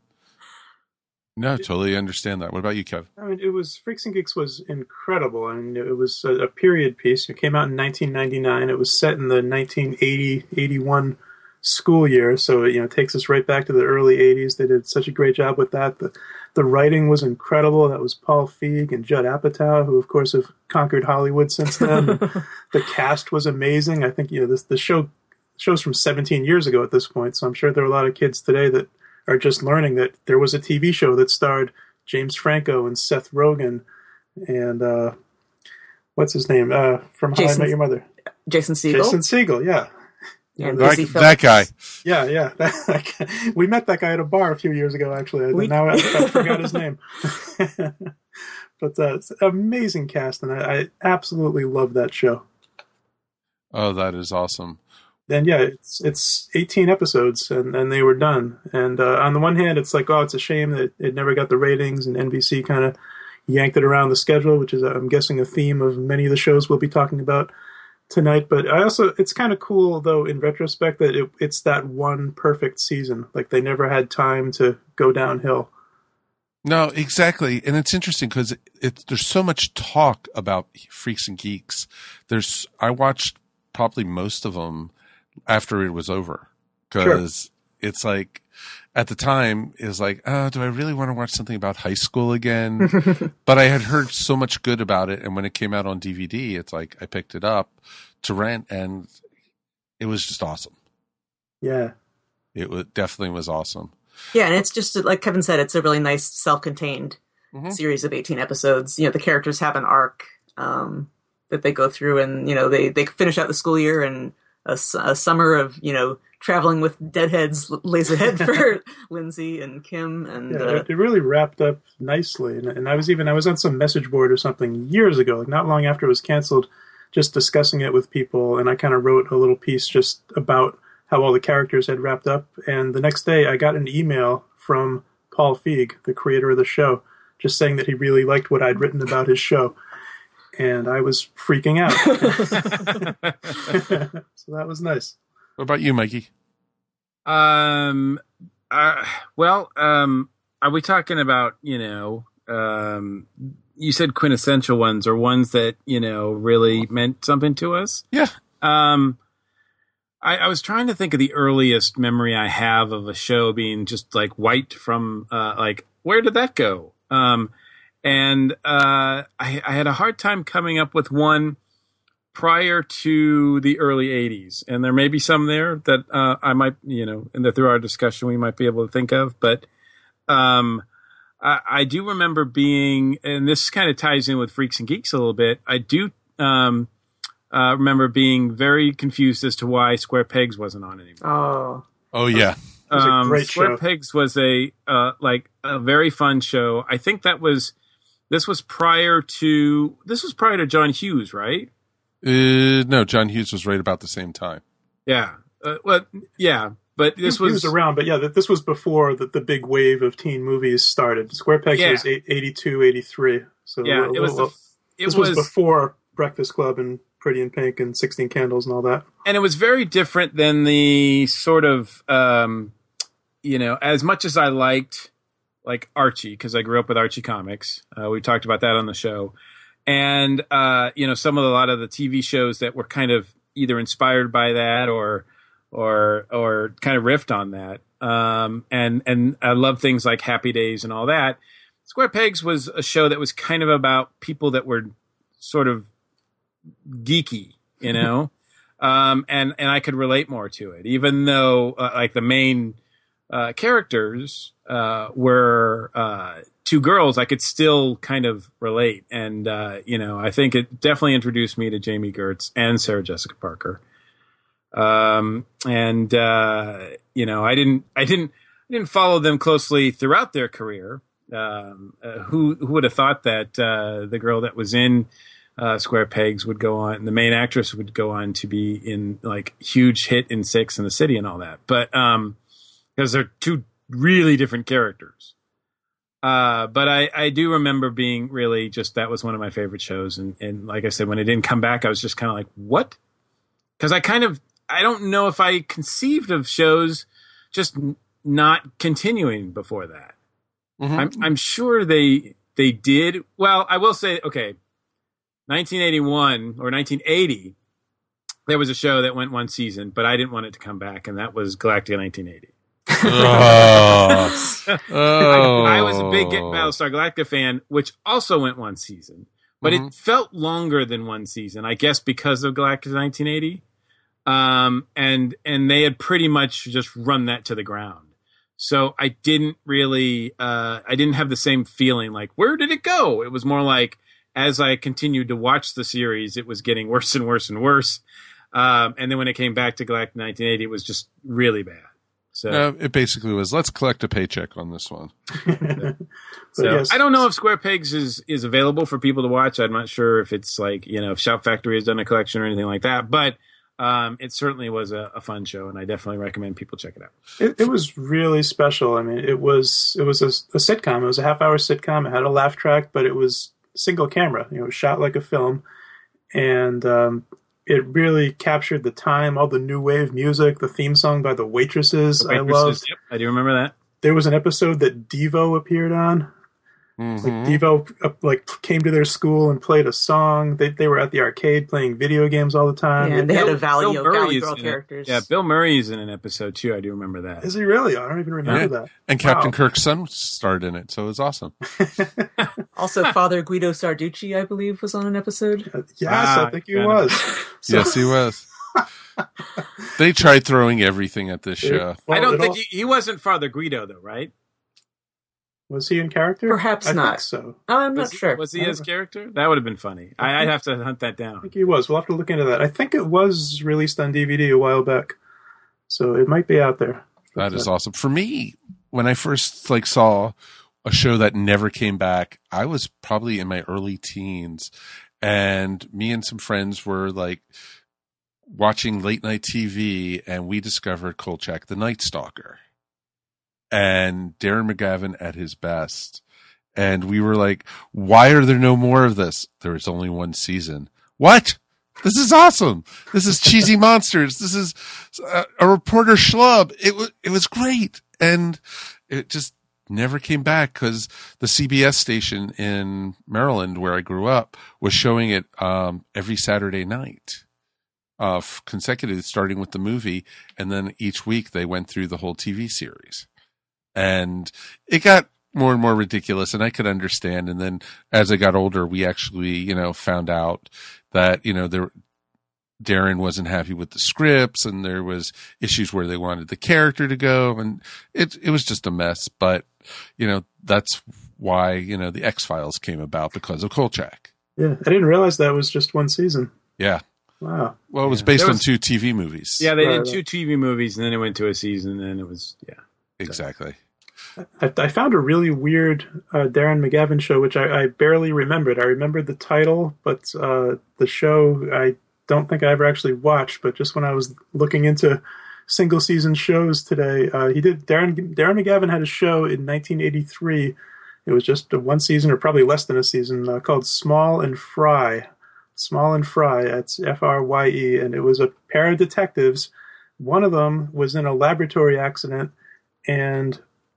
No, totally understand that. What about you, Kev? I mean, Freaks and Geeks was incredible. I mean, it was a period piece. It came out in 1999. It was set in the 1980-81 school year, so it takes us right back to the early 80s. They did such a great job with that. The writing was incredible. That was Paul Feig and Judd Apatow, who of course have conquered Hollywood since then. The cast was amazing. I think the show's from 17 years ago at this point, so I'm sure there are a lot of kids today that are just learning that there was a TV show that starred James Franco and Seth Rogen and what's his name from How I Met Your Mother? Jason Segel. Jason Segel, yeah. And That guy. Yeah. We met that guy at a bar a few years ago, actually. Now I forgot his name. But it's an amazing cast, and I absolutely love that show. Oh, that is awesome. And yeah, it's 18 episodes, and they were done. And on the one hand, it's like, oh, it's a shame that it never got the ratings, and NBC kind of yanked it around the schedule, which is, I'm guessing, a theme of many of the shows we'll be talking about tonight. But it's kind of cool, though, in retrospect, that it's that one perfect season. Like, they never had time to go downhill. No, exactly. And it's interesting because there's so much talk about Freaks and Geeks. I watched probably most of them after it was over because it's like, at the time, it was like, oh, do I really want to watch something about high school again? But I had heard so much good about it. And when it came out on DVD, it's like I picked it up to rent, and it was just awesome. Yeah. It definitely was awesome. Yeah, and it's just, like Kevin said, it's a really nice self-contained series of 18 episodes. You know, the characters have an arc that they go through, and, you know, they finish out the school year, and a summer of, you know, traveling with deadheads lays ahead for Lindsay and Kim. And it really wrapped up nicely. And I was on some message board or something years ago, like not long after it was canceled, just discussing it with people. And I kind of wrote a little piece just about how all the characters had wrapped up. And the next day I got an email from Paul Feig, the creator of the show, just saying that he really liked what I'd written about his show. And I was freaking out. So that was nice. What about you, Mikey? Are we talking about, you know, you said quintessential ones or ones that, you know, really meant something to us? Yeah. I was trying to think of the earliest memory I have of a show being just like wiped from, like, where did that go? And I had a hard time coming up with one prior to the early 80s. And there may be some there that I might, you know, and that through our discussion we might be able to think of. But I do remember being, and this kind of ties in with Freaks and Geeks a little bit, I do remember being very confused as to why Square Pegs wasn't on anymore. Oh yeah. It was a great Square show. Pegs was a very fun show. I think this was prior to John Hughes, right? No, John Hughes was right about the same time. Yeah. But this he was around, but yeah, this was before the big wave of teen movies started. Square Pegs was 82, 83. So yeah, this was before Breakfast Club and Pretty in Pink and 16 Candles and all that. And it was very different than the sort of, you know, as much as I liked like Archie, because I grew up with Archie comics. We talked about that on the show. And, you know, a lot of the TV shows that were kind of either inspired by that or kind of riffed on that. And I love things like Happy Days and all that. Square Pegs was a show that was kind of about people that were sort of geeky, you know, and I could relate more to it, even though like the main characters were two girls. I could still kind of relate, and you know, I think it definitely introduced me to Jamie Gertz and Sarah Jessica Parker. And you know, I didn't follow them closely throughout their career. Who would have thought that the girl that was in Square Pegs would go on, the main actress would go on to be in like huge hit in Six and the City and all that. But because they're two really different characters. But I do remember being really just, that was one of my favorite shows. And like I said, when it didn't come back, I was just kind of like, what? Because I don't know if I conceived of shows just not continuing before that. Mm-hmm. I'm sure they did. Well, I will say, okay, 1981 or 1980, there was a show that went one season, but I didn't want it to come back, and that was Galactica 1980. I was a big Battlestar Galactica fan, which also went one season, but it felt longer than one season, I guess because of Galactica 1980. And they had pretty much just run that to the ground. So I didn't really, I didn't have the same feeling like, where did it go? It was more like, as I continued to watch the series, it was getting worse and worse and worse. And then when it came back to Galactica 1980, it was just really bad. So it basically was, let's collect a paycheck on this one. So yes. I don't know if Square Pegs is available for people to watch. I'm not sure if it's like, you know, if Shout Factory has done a collection or anything like that, but it certainly was a fun show, and I definitely recommend people check it out. It was really special. I mean, it was a sitcom. It was a half-hour sitcom. It had a laugh track, but it was single camera. You know, it was shot like a film, and it really captured the time. All the new wave music, the theme song by the Waitresses, I loved. Yep, I do remember that. There was an episode that Devo appeared on. Like Devo came to their school and played a song. They were at the arcade playing video games all the time. Yeah, and they had a Valley Bill Girl Murray's in it. characters. Yeah, Bill Murray's in an episode too. I do remember that. Is he really? I don't even remember that. And Captain Wow. Kirk's son starred in it, so it was awesome. Also, Father Guido Sarducci, I believe, was on an episode. Yes, I think he was. So- Yes, he was. They tried throwing everything at this show. Well, I don't it think all- he wasn't Father Guido though, right? Was he in character? Perhaps I not. think so. I'm not Was sure. Was he his character? That would have been funny. I'd have to hunt that I down. think he was. We'll have to look into that. I think it was released on DVD a while back, so it might be out there. That is awesome. For me, when I first saw a show that never came back, I was probably in my early teens, and me and some friends were watching late night TV, and we discovered Kolchak the Night Stalker and Darren McGavin at his best. And we were like, why are there no more of this? There was only one season. What? This is awesome. This is Cheesy Monsters. This is a reporter schlub. It was great. And it just never came back because the CBS station in Maryland, where I grew up, was showing it every Saturday night. Consecutive, starting with the movie, and then each week they went through the whole TV series. And it got more and more ridiculous, and I could understand. And then as I got older, we actually, found out that, Darren wasn't happy with the scripts, and there was issues where they wanted the character to go, and it was just a mess. But, that's why, the X-Files came about, because of Kolchak. Yeah, I didn't realize that was just one season. Yeah. Wow. Well, it was based on 2 TV movies. Yeah, they Right, did 2 TV movies, and then it went to a season, and it was Exactly. I found a really weird Darren McGavin show, which I barely remembered. I remembered the title, but the show I don't think I ever actually watched. But just when I was looking into single season shows today, Darren McGavin had a show in 1983. It was just one season, or probably less than a season, called Small and Fry. Small and Fry. That's Frye, and it was a pair of detectives. One of them was in a laboratory accident, and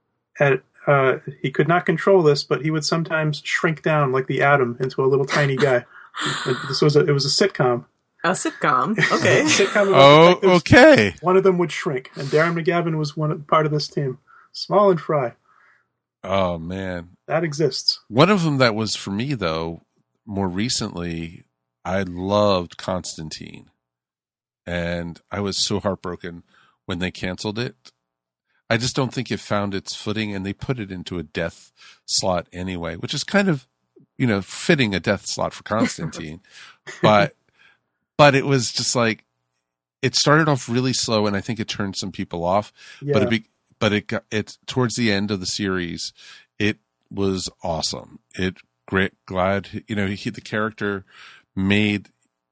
he could not control this, but he would sometimes shrink down like the atom into a little tiny guy. It was a sitcom. A sitcom. Okay. Sitcom Oh, detectives. okay. One of them would shrink, and Darren McGavin was part of this team. Small and Fry. Oh, man. That exists. One of them that was for me, though, more recently, I loved Constantine. And I was so heartbroken when they canceled it. I just don't think it found its footing, and they put it into a death slot anyway, which is kind of, fitting a death slot for Constantine. but it was just it started off really slow, and I think it turned some people off. Yeah. But it towards the end of the series, it was awesome. Glad the character made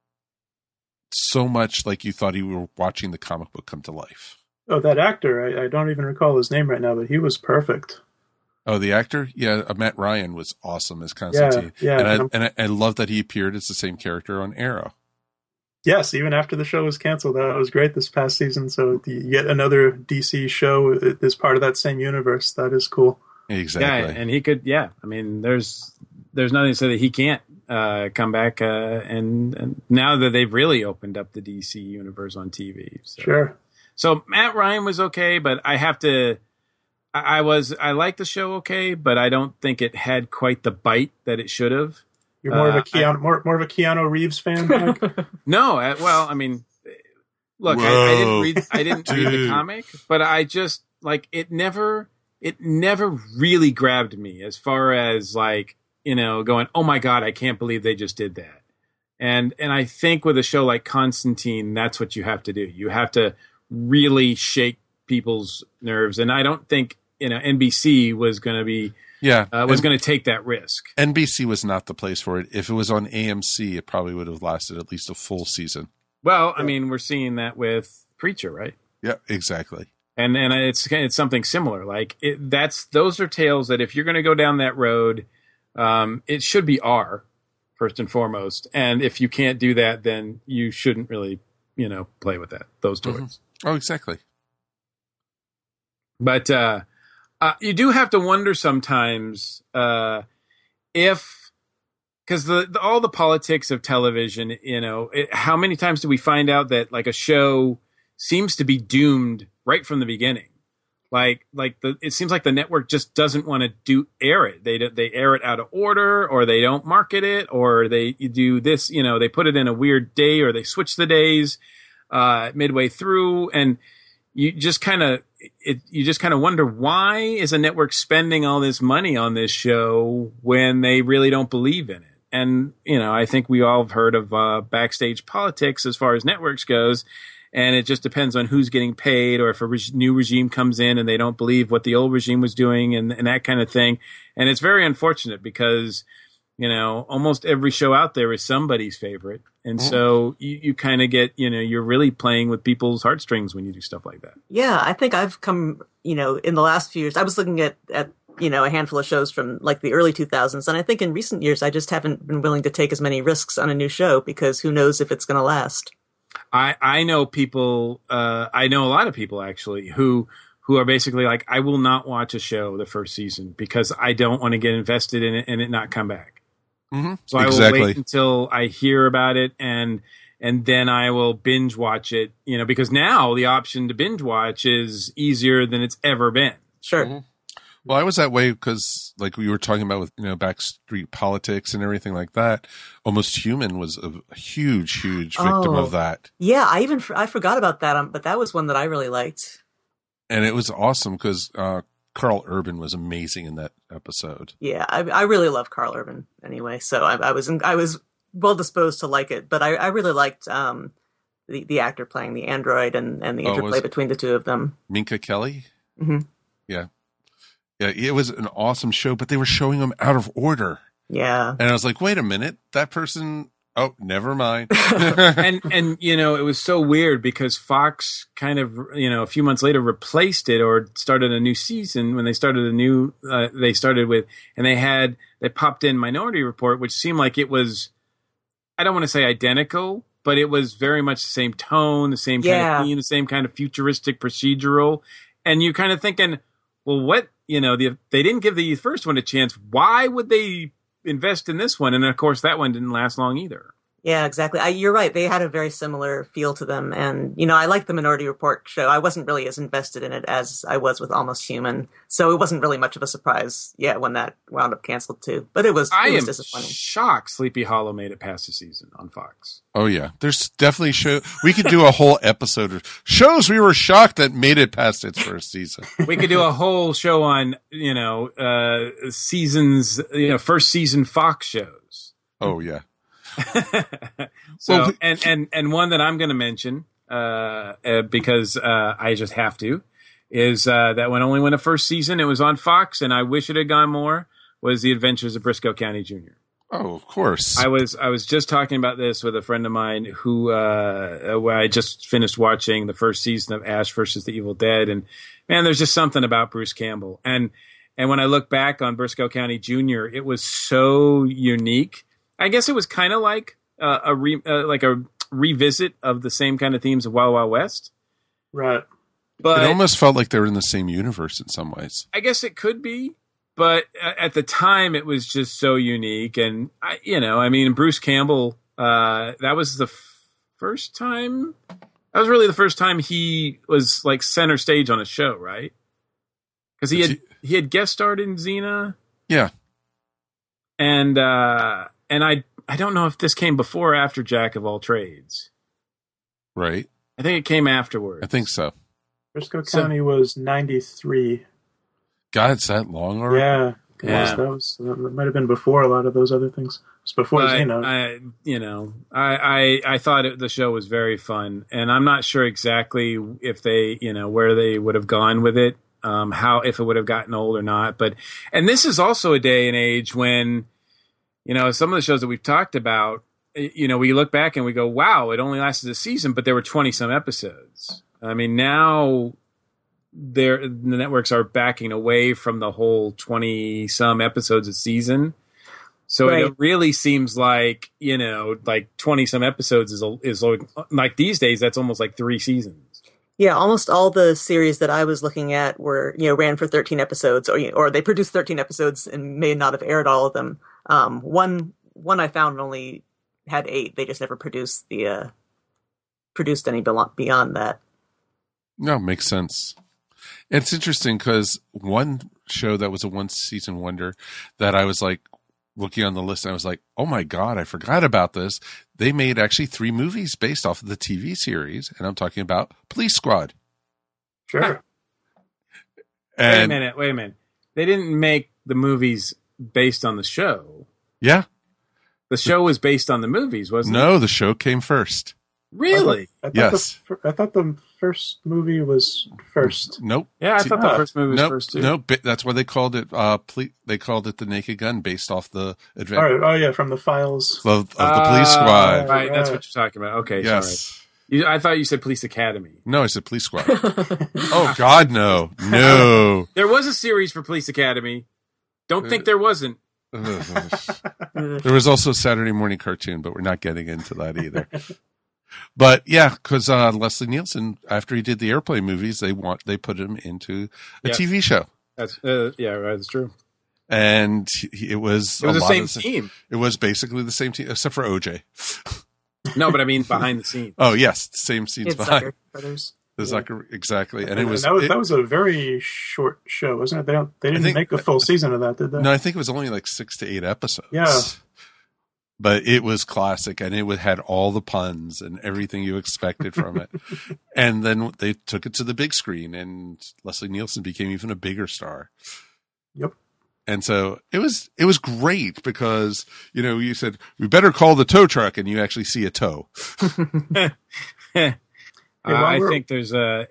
so much like you thought you were watching the comic book come to life. Oh, that actor, I don't even recall his name right now, but he was perfect. Oh, the actor? Yeah, Matt Ryan was awesome as Constantine. Yeah. And I love that he appeared as the same character on Arrow. Yes, even after the show was canceled, that was great this past season. So yet another DC show is part of that same universe. That is cool. Exactly. Yeah, and he could. Yeah, I mean, there's nothing to say that he can't come back. And now that they've really opened up the DC universe on TV, Sure. So Matt Ryan was okay, but I have to. I liked the show okay, but I don't think it had quite the bite that it should have. You're more of a Keanu Reeves fan, Doug? No, well, I mean, look, I didn't read the comic, but I just it never really grabbed me as far as going, oh my God, I can't believe they just did that. And I think with a show like Constantine, that's what you have to do. You have to really shake people's nerves, and I don't think NBC was going to be. Yeah, was going to take that risk. NBC was not the place for it. If it was on AMC, it probably would have lasted at least a full season. Well, I mean, we're seeing that with Preacher, right? Yeah, exactly. And it's something similar. Those are tales that if you're going to go down that road, it should be R first and foremost. And if you can't do that, then you shouldn't really, play with those toys. Mm-hmm. Oh, exactly. But You do have to wonder sometimes if, because all the politics of television, how many times do we find out that like a show seems to be doomed right from the beginning? It seems like the network just doesn't want to air it. They air it out of order, or they don't market it, or they do this. They put it in a weird day, or they switch the days midway through, and you just kind of wonder, why is a network spending all this money on this show when they really don't believe in it? And I think we all have heard of backstage politics as far as networks goes. And it just depends on who's getting paid, or if a new regime comes in and they don't believe what the old regime was doing, and that kind of thing. And it's very unfortunate because, almost every show out there is somebody's favorite. And so you kind of get, you're really playing with people's heartstrings when you do stuff like that. Yeah, I think I've come, in the last few years, I was looking at a handful of shows from like the early 2000s. And I think in recent years, I just haven't been willing to take as many risks on a new show because who knows if it's going to last. I know people, I know a lot of people actually who are basically like, I will not watch a show the first season because I don't want to get invested in it and it not come back. Mm-hmm. So I will wait until I hear about it and then I will binge watch it, because now the option to binge watch is easier than it's ever been. Sure. Mm-hmm. Well, I was that way because, like we were talking about with backstreet politics and everything like that. Almost Human was a huge victim of that. Yeah, I forgot about that, but that was one that I really liked. And it was awesome because Carl Urban was amazing in that episode. Yeah, I really love Carl Urban anyway, so I was well disposed to like it. But I really liked the actor playing the android and the interplay between the two of them. Minka Kelly. Mm-hmm. Yeah. Yeah, it was an awesome show, but they were showing them out of order. Yeah. And I was like, wait a minute, that person, oh, never mind. and it was so weird because Fox kind of, a few months later replaced it or started a new season when they started they popped in Minority Report, which seemed like it was, I don't want to say identical, but it was very much the same tone, the same kind of theme, the same kind of futuristic procedural. And you're kind of thinking, well, what, they didn't give the first one a chance. Why would they invest in this one? And of course, that one didn't last long either. Yeah, exactly. You're right. They had a very similar feel to them. And, I like the Minority Report show. I wasn't really as invested in it as I was with Almost Human. So it wasn't really much of a surprise, when that wound up canceled too. But it was disappointing. I am shocked Sleepy Hollow made it past the season on Fox. Oh, yeah. There's definitely we could do a whole episode of shows we were shocked that made it past its first season. We could do a whole show on, seasons, first season Fox shows. Oh, yeah. So, and one that I'm going to mention, because I just have to, is that when the first season it was on Fox, and I wish it had gone more, was The Adventures of Briscoe County Jr. Oh, of course. I was just talking about this with a friend of mine who I just finished watching the first season of Ash versus the Evil Dead, and man, there's just something about Bruce Campbell, and when I look back on Briscoe County Jr., it was so unique. I guess it was kind of like a revisit of the same kind of themes of Wild Wild West. Right. But it almost felt like they were in the same universe in some ways. I guess it could be, but at the time it was just so unique. And Bruce Campbell, that was the first time. That was really the first time he was like center stage on a show, right? Because he had guest starred in Xena. Yeah. And I don't know if this came before or after Jack of All Trades. Right. I think it came afterwards. I think so. Briscoe County was 93. God, it's that long already? Yeah. That might have been before a lot of those other things. It was before Xena. I thought the show was very fun, and I'm not sure exactly if they, where they would have gone with it, if it would have gotten old or not. And this is also a day and age when, some of the shows that we've talked about, we look back and we go, wow, it only lasted a season, but there were 20 some episodes. I mean, now the networks are backing away from the whole 20 some episodes a season. So It really seems like, like 20 some episodes is like these days, that's almost like 3 seasons. Yeah, almost all the series that I was looking at were, ran for 13 episodes, or they produced 13 episodes and may not have aired all of them. One I found only had 8. They just never produced any beyond that. No, makes sense. It's interesting because one show that was a 1-season wonder that I was like looking on the list and I was like, oh my God, I forgot about this. They made actually 3 movies based off of the TV series, and I'm talking about Police Squad. Sure. And Wait a minute. They didn't make the movies based on the show. Yeah. The show was based on the movies, wasn't it? No, the show came first. Really? Yes. I thought the first movie was first. Nope. Yeah, I thought the first movie was first too. Nope. That's why they called it. They called it The Naked Gun, based off the adventure. Oh yeah, from the files of the Police Squad. Right, that's what you're talking about. Okay, yes. Sorry. I thought you said Police Academy. No, I said Police Squad. Oh God, no. There was a series for Police Academy. Don't think there wasn't. There was also a Saturday morning cartoon, but we're not getting into that either. But yeah, because Leslie Nielsen, after he did the Airplane movies, they put him into a TV show. That's right. That's true. And it was the same team. It was basically the same team, except for OJ. No, but I mean behind the scenes. Oh yes, same scenes behind. Zucker Brothers. The Zucker, exactly, and that was a very short show, wasn't it? They didn't make a full season of that, did they? No, I think it was only like 6 to 8 episodes. Yeah. But it was classic, and it had all the puns and everything you expected from it. And then they took it to the big screen, and Leslie Nielsen became even a bigger star. Yep. And so it was great because, you said, we better call the tow truck, and you actually see a tow. I think there's a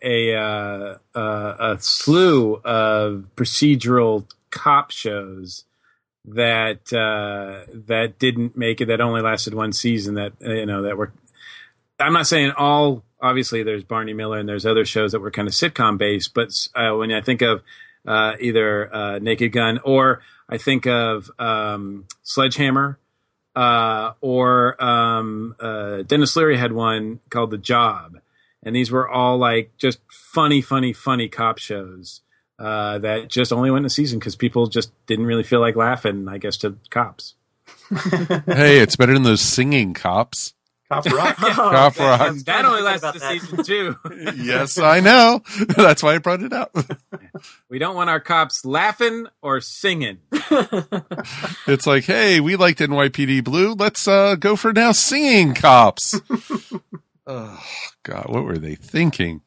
slew of procedural cop shows that didn't make it, that only lasted 1 season, that were, I'm not saying all, obviously there's Barney Miller and there's other shows that were kind of sitcom based, but when I think of either Naked Gun, or I think of Sledgehammer, or Dennis Leary had one called The Job, and these were all like just funny cop shows that just only went in a season because people just didn't really feel like laughing, I guess, to cops. Hey, it's better than those singing cops. Cop Rock. Cop Rock. That only lasted a season 2. Yes, I know. That's why I brought it up. We don't want our cops laughing or singing. It's like, hey, we liked NYPD Blue. Let's go for now singing cops. Oh, God, what were they thinking?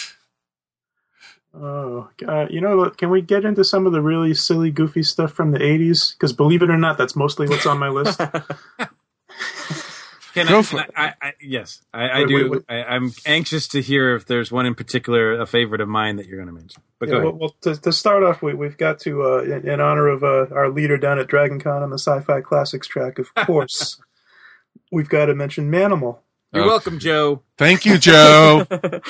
Oh, God. Can we get into some of the really silly, goofy stuff from the 80s? Because believe it or not, that's mostly what's on my list. Yes, I do. Wait. I'm anxious to hear if there's one in particular, a favorite of mine that you're going to mention. But go ahead. Well, to start off, we've got to, in honor of our leader down at DragonCon on the Sci-Fi Classics track, of course, we've got to mention Manimal. You're welcome, Joe. Thank you, Joe.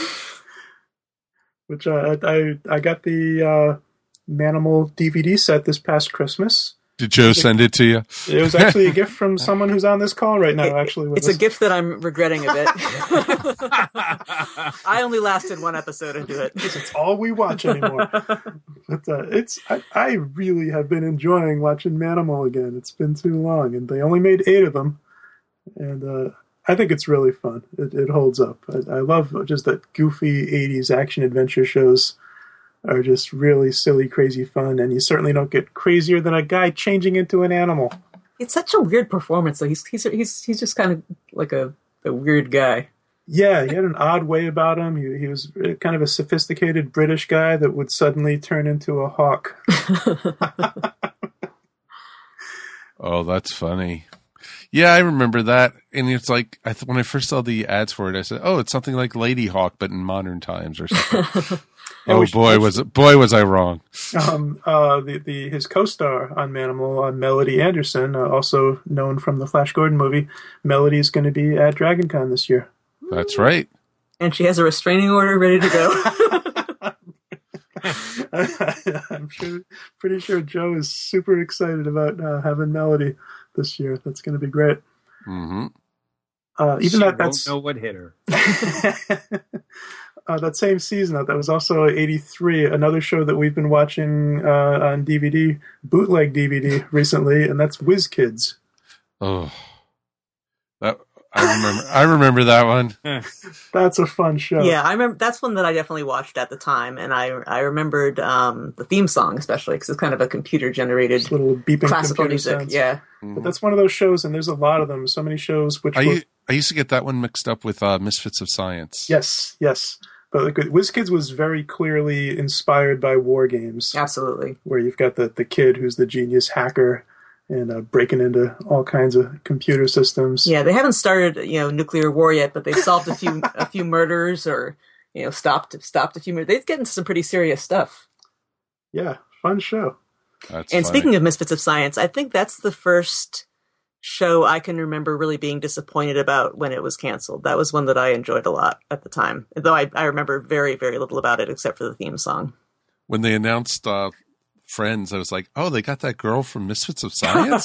Which I got the Manimal DVD set this past Christmas. Did Joe send it to you? It was actually a gift from someone who's on this call right now. It's a gift that I'm regretting a bit. I only lasted 1 episode into it. It's all we watch anymore. But I really have been enjoying watching Manimal again. It's been too long, and they only made 8 of them, and I think it's really fun. It holds up. I love just that goofy 80s action adventure shows are just really silly, crazy fun, and you certainly don't get crazier than a guy changing into an animal. It's such a weird performance, though. He's just kind of like a weird guy. Yeah, he had an odd way about him. He was kind of a sophisticated British guy that would suddenly turn into a hawk. Oh, that's funny. Yeah, I remember that. And it's like, when I first saw the ads for it, I said, oh, it's something like Lady Hawk, but in modern times or something. Was I wrong. His co-star on Manimal, Melody Anderson, also known from the Flash Gordon movie, Melody is going to be at DragonCon this year. That's right. And she has a restraining order ready to go. I'm pretty sure Joe is super excited about having Melody this year. That's going to be great. Mm-hmm. Even that's don't know what hit her. that same season, that was also 83, another show that we've been watching on DVD, bootleg DVD recently, and that's Whiz Kids. Oh, I remember that one. That's a fun show. Yeah, I remember. That's one that I definitely watched at the time, and I remembered the theme song especially because it's kind of a computer generated little beeping classical music. Sounds. Yeah, but that's one of those shows, and there's a lot of them. So many shows. I used to get that one mixed up with Misfits of Science. Yes. But like, WizKids was very clearly inspired by war games. Absolutely. Where you've got the kid who's the genius hacker and breaking into all kinds of computer systems. Yeah, they haven't started nuclear war yet, but they've solved a few murders or stopped a few murders. They get into some pretty serious stuff. Yeah, fun show. That's and funny. Speaking of Misfits of Science, I think that's the first show I can remember really being disappointed about when it was canceled. That was one that I enjoyed a lot at the time, though I remember very, very little about it except for the theme song. When they announced Friends, I was like, oh, they got that girl from Misfits of Science?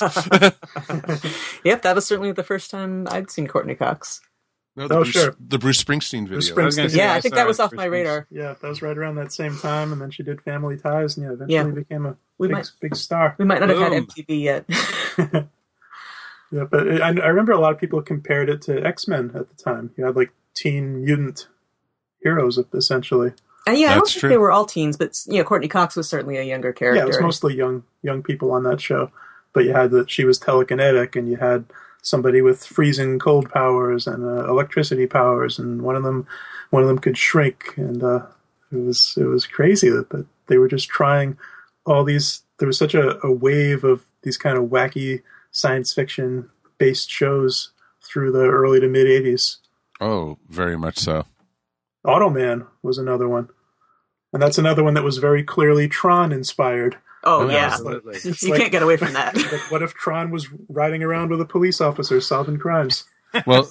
Yep, that was certainly the first time I'd seen Courtney Cox. No, sure. The Bruce Springsteen video. I think that was off my radar. Yeah, that was right around that same time, and then she did Family Ties, and eventually became a big star. We might not have had MTV yet. Yeah, but I remember a lot of people compared it to X-Men at the time. You had like teen mutant heroes, essentially. And I don't think they were all teens, but Courtney Cox was certainly a younger character. Yeah, it was mostly young people on that show. But you had that she was telekinetic, and you had somebody with freezing cold powers and electricity powers, and one of them could shrink, and it was crazy that they were just trying all these. There was such a wave of these kind of wacky science fiction based shows through the early to mid 80s. Oh, very much so. Automan was another one. And that's another one that was very clearly Tron inspired. Oh, yeah. Absolutely. You can't get away from that. What if Tron was riding around with a police officer solving crimes? Well,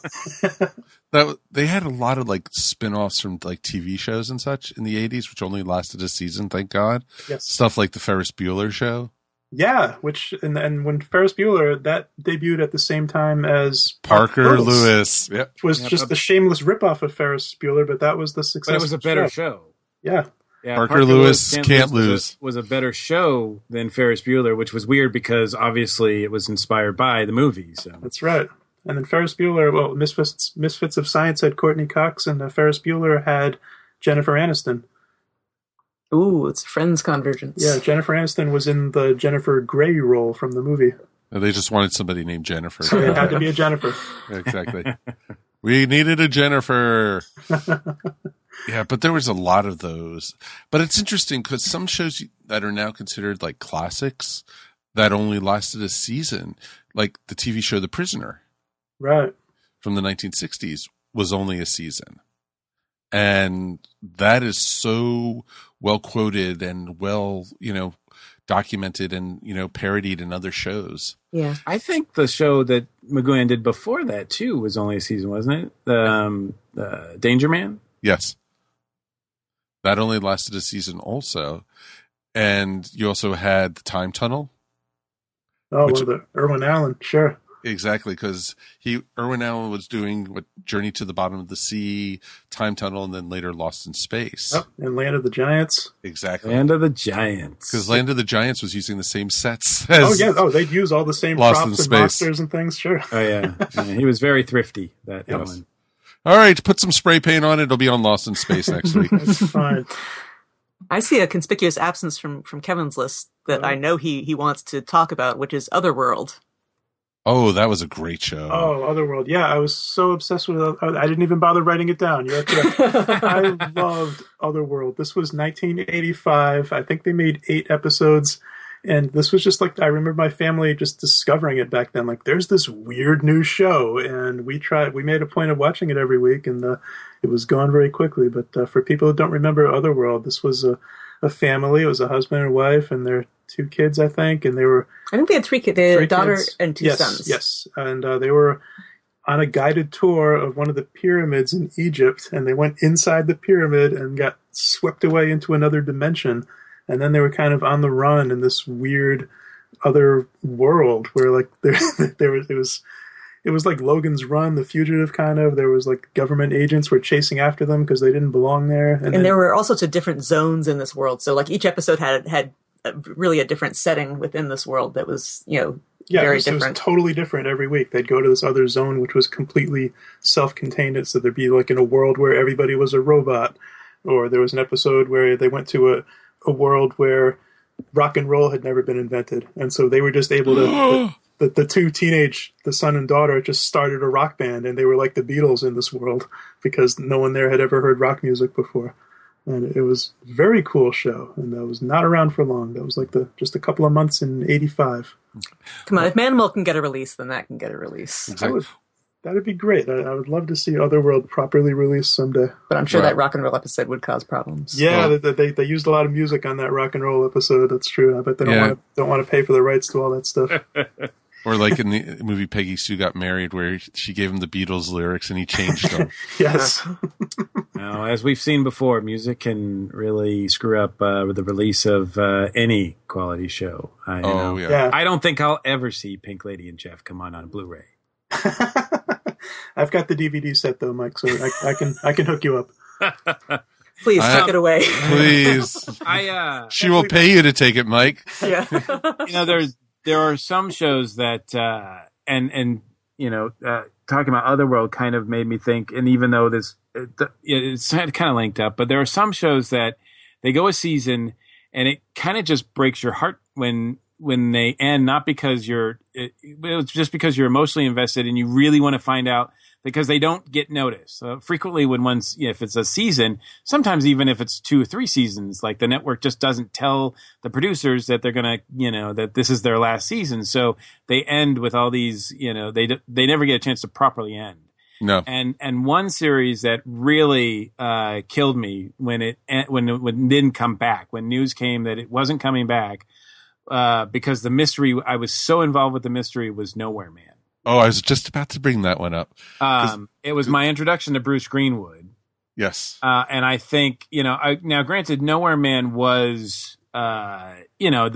they had a lot of like spin-offs from like TV shows and such in the 80s, which only lasted a season, thank God. Yes. Stuff like the Ferris Bueller show. Yeah, and when Ferris Bueller, that debuted at the same time as Parker Lewis. Yep. Which was just the shameless ripoff of Ferris Bueller, but that was the success. But it was a better show. Yeah. Parker Lewis can't lose. Was a better show than Ferris Bueller, which was weird because obviously it was inspired by the movie. So that's right. And then Ferris Bueller, Misfits of Science had Courtney Cox, and Ferris Bueller had Jennifer Aniston. Ooh, it's Friends convergence. Yeah, Jennifer Aniston was in the Jennifer Grey role from the movie. They just wanted somebody named Jennifer. So it had to be a Jennifer. Exactly. We needed a Jennifer. Yeah, but there was a lot of those. But it's interesting because some shows that are now considered like classics that only lasted a season, like the TV show The Prisoner. Right. From the 1960s was only a season. And that is so well quoted and well, documented and, parodied in other shows. Yeah. I think the show that McGowan did before that too was only a season, wasn't it? Danger Man? Yes. That only lasted a season also. And you also had the Time Tunnel. Oh, the Irwin Allen, sure. Exactly, because Irwin Allen was doing Journey to the Bottom of the Sea, Time Tunnel, and then later Lost in Space. Oh, and Land of the Giants. Exactly. Land of the Giants. Because Land of the Giants was using the same sets as they'd use all the same props and monsters and things, sure. Oh, yeah. He was very thrifty, that Allen. All right, put some spray paint on it. It'll be on Lost in Space next week. That's fine. I see a conspicuous absence from Kevin's list that I know he wants to talk about, which is Otherworld. Oh, that was a great show. Oh, Otherworld. Yeah, I was so obsessed with it. I didn't even bother writing it down. You're correct. I loved Otherworld. This was 1985. I think they made 8 episodes. And this was just like, I remember my family just discovering it back then. Like, there's this weird new show. And we made a point of watching it every week. And it was gone very quickly. But for people who don't remember Otherworld, this was a family. It was a husband and wife and their 2 kids, I think. And I think they had 3 kids. They had a daughter and 2 sons. Yes. And they were on a guided tour of one of the pyramids in Egypt. And they went inside the pyramid and got swept away into another dimension. And then they were kind of on the run in this weird other world where like it it was like Logan's Run, The Fugitive kind of. There was like government agents were chasing after them because they didn't belong there. And there were all sorts of different zones in this world. So like each episode had really a different setting within this world that was, very different. It was totally different every week. They'd go to this other zone, which was completely self-contained. So there'd be like in a world where everybody was a robot, or there was an episode where they went to a world where rock and roll had never been invented, and so they were just able to. The two the son and daughter, just started a rock band, and they were like the Beatles in this world because no one there had ever heard rock music before. And it was a very cool show, and that was not around for long. That was like just a couple of months in '85. Come on, if Manimal can get a release, then that can get a release. Exactly. That'd be great. I would love to see Otherworld properly released someday. But I'm sure that rock and roll episode would cause problems. Yeah, they used a lot of music on that rock and roll episode. That's true. I bet they don't want to pay for the rights to all that stuff. Or like in the movie Peggy Sue Got Married, where she gave him the Beatles lyrics and he changed them. Yes. Now, as we've seen before, music can really screw up with the release of any quality show. I don't think I'll ever see Pink Lady and Jeff come on Blu-ray. I've got the DVD set though, Mike, so I can hook you up. Please take it away. Please. She will pay you to take it, Mike. Yeah. There are some shows that, talking about Otherworld kind of made me think, and even though it's kind of linked up, but there are some shows that they go a season and it kind of just breaks your heart when they end, not because it's just because you're emotionally invested and you really want to find out, because they don't get noticed. Frequently if it's a season, sometimes even if it's 2 or 3 seasons, like the network just doesn't tell the producers that they're going to, that this is their last season. So they end with all these, they never get a chance to properly end. No. And one series that really killed me when it didn't come back, when news came that it wasn't coming back, because the mystery, I was so involved with the mystery, was Nowhere Man. Oh, I was just about to bring that one up. It was my introduction to Bruce Greenwood. Yes. And I think, now granted, Nowhere Man was, the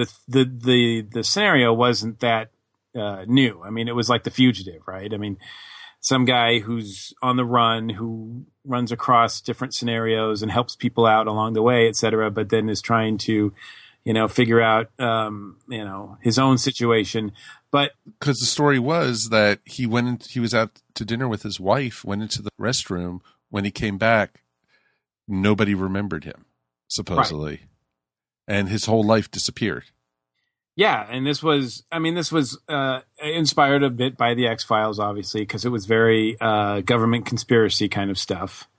scenario wasn't that new. I mean, it was like The Fugitive, right? I mean, some guy who's on the run, who runs across different scenarios and helps people out along the way, et cetera, but then is trying to, figure out, his own situation. But because the story was that he was out to dinner with his wife, went into the restroom. When he came back, nobody remembered him, supposedly. Right. And his whole life disappeared. Yeah. And this was inspired a bit by the X-Files, obviously, because it was very government conspiracy kind of stuff.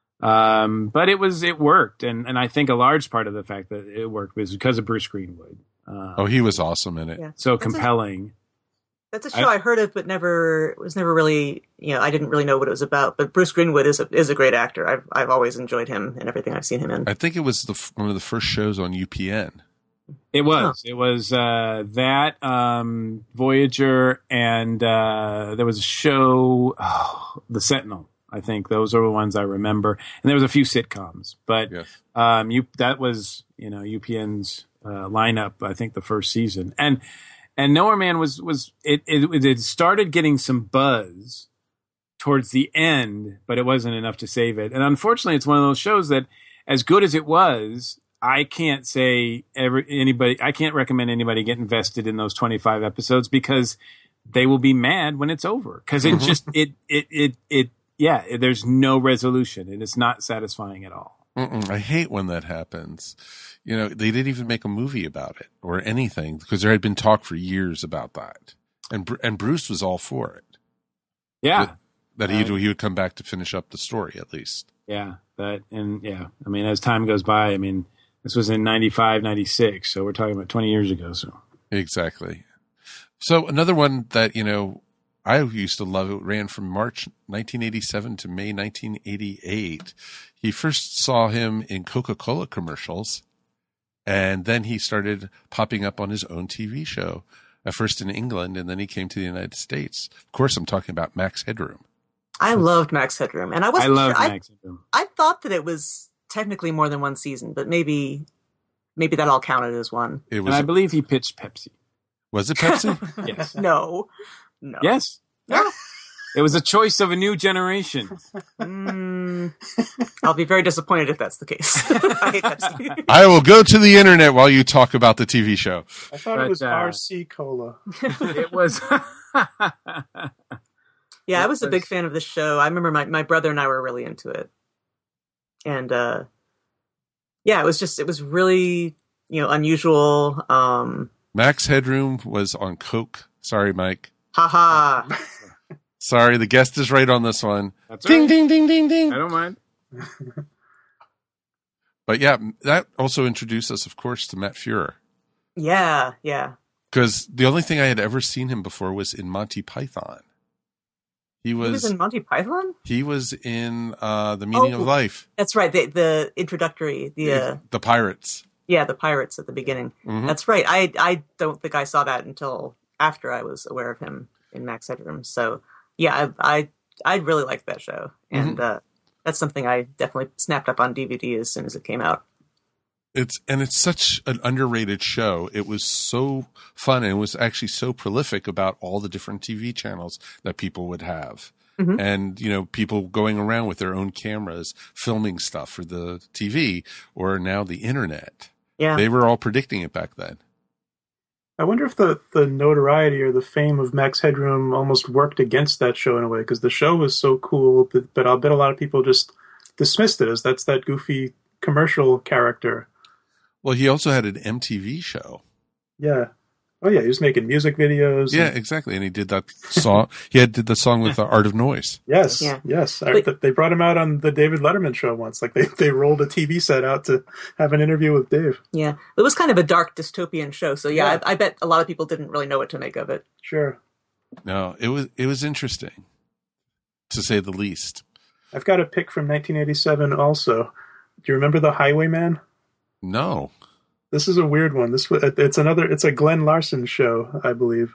But it worked. And I think a large part of the fact that it worked was because of Bruce Greenwood. He was awesome in it. Yeah. So compelling. That's a show I heard of, but was never really, I didn't really know what it was about. But Bruce Greenwood is a great actor. I've always enjoyed him and everything I've seen him in. I think it was one of the first shows on UPN. It was. Oh. It was that Voyager, and there was a show, The Sentinel. I think those are the ones I remember, and there was a few sitcoms. But yes. That was UPN's lineup. I think the first season, and Nowhere Man was it started getting some buzz towards the end, but it wasn't enough to save it. And unfortunately, it's one of those shows that, as good as it was, I can't say I can't recommend anybody get invested in those 25 episodes, because they will be mad when it's over, because it just there's no resolution, and it's not satisfying at all. I hate when that happens. They didn't even make a movie about it or anything, because there had been talk for years about that, and Bruce was all for it. Yeah, that he would come back to finish up the story at least. Yeah, I mean, as time goes by, I mean, this was in 95, 96, so we're talking about 20 years ago. So exactly. So another one that I used to love, it ran from March 1987 to May 1988. He first saw him in Coca-Cola commercials, and then he started popping up on his own TV show, at first in England, and then he came to the United States. Of course, I'm talking about Max Headroom. I loved Max Headroom, and I loved Max Headroom. I thought that it was technically more than one season, but maybe that all counted as one. And I believe he pitched Pepsi. Was it Pepsi? Yes. No. Yes. No. It was a choice of a new generation. I'll be very disappointed if that's the case. I hate Pepsi. I will go to the internet while you talk about the TV show. I thought it was RC Cola. It was. Yeah, I was a big fan of this show. I remember my brother and I were really into it. And yeah, it was really, unusual. Max Headroom was on coke. Sorry, Mike. Haha. Sorry, the guest is right on this one. That's ding, right. ding, ding, ding, ding. I don't mind. But yeah, that also introduced us, of course, to Matt Fuhrer. Yeah. Because the only thing I had ever seen him before was in Monty Python. He was in Monty Python? He was in The Meaning of Life. That's right. The introductory. The Pirates. Yeah, the Pirates at the beginning. Mm-hmm. That's right. I don't think I saw that until after I was aware of him in Max Headroom. So yeah, I really liked that show. And that's something I definitely snapped up on DVD as soon as it came out. It's such an underrated show. It was so fun, and it was actually so prolific about all the different TV channels that people would have. Mm-hmm. And, people going around with their own cameras, filming stuff for the TV or now the internet. Yeah. They were all predicting it back then. I wonder if the notoriety or the fame of Max Headroom almost worked against that show in a way, because the show was so cool, but I'll bet a lot of people just dismissed it as that's that goofy commercial character. Well, he also had an MTV show. Yeah. Oh, yeah. He was making music videos. Yeah, exactly. And he did that song. did the song with The Art of Noise. Yes. Yeah. Yes. They brought him out on the David Letterman show once. Like they rolled a TV set out to have an interview with Dave. Yeah. It was kind of a dark dystopian show. So yeah. I bet a lot of people didn't really know what to make of it. Sure. No, it was interesting, to say the least. I've got a pick from 1987 also. Do you remember The Highwayman? No. This is a weird one. It's a Glenn Larson show, I believe.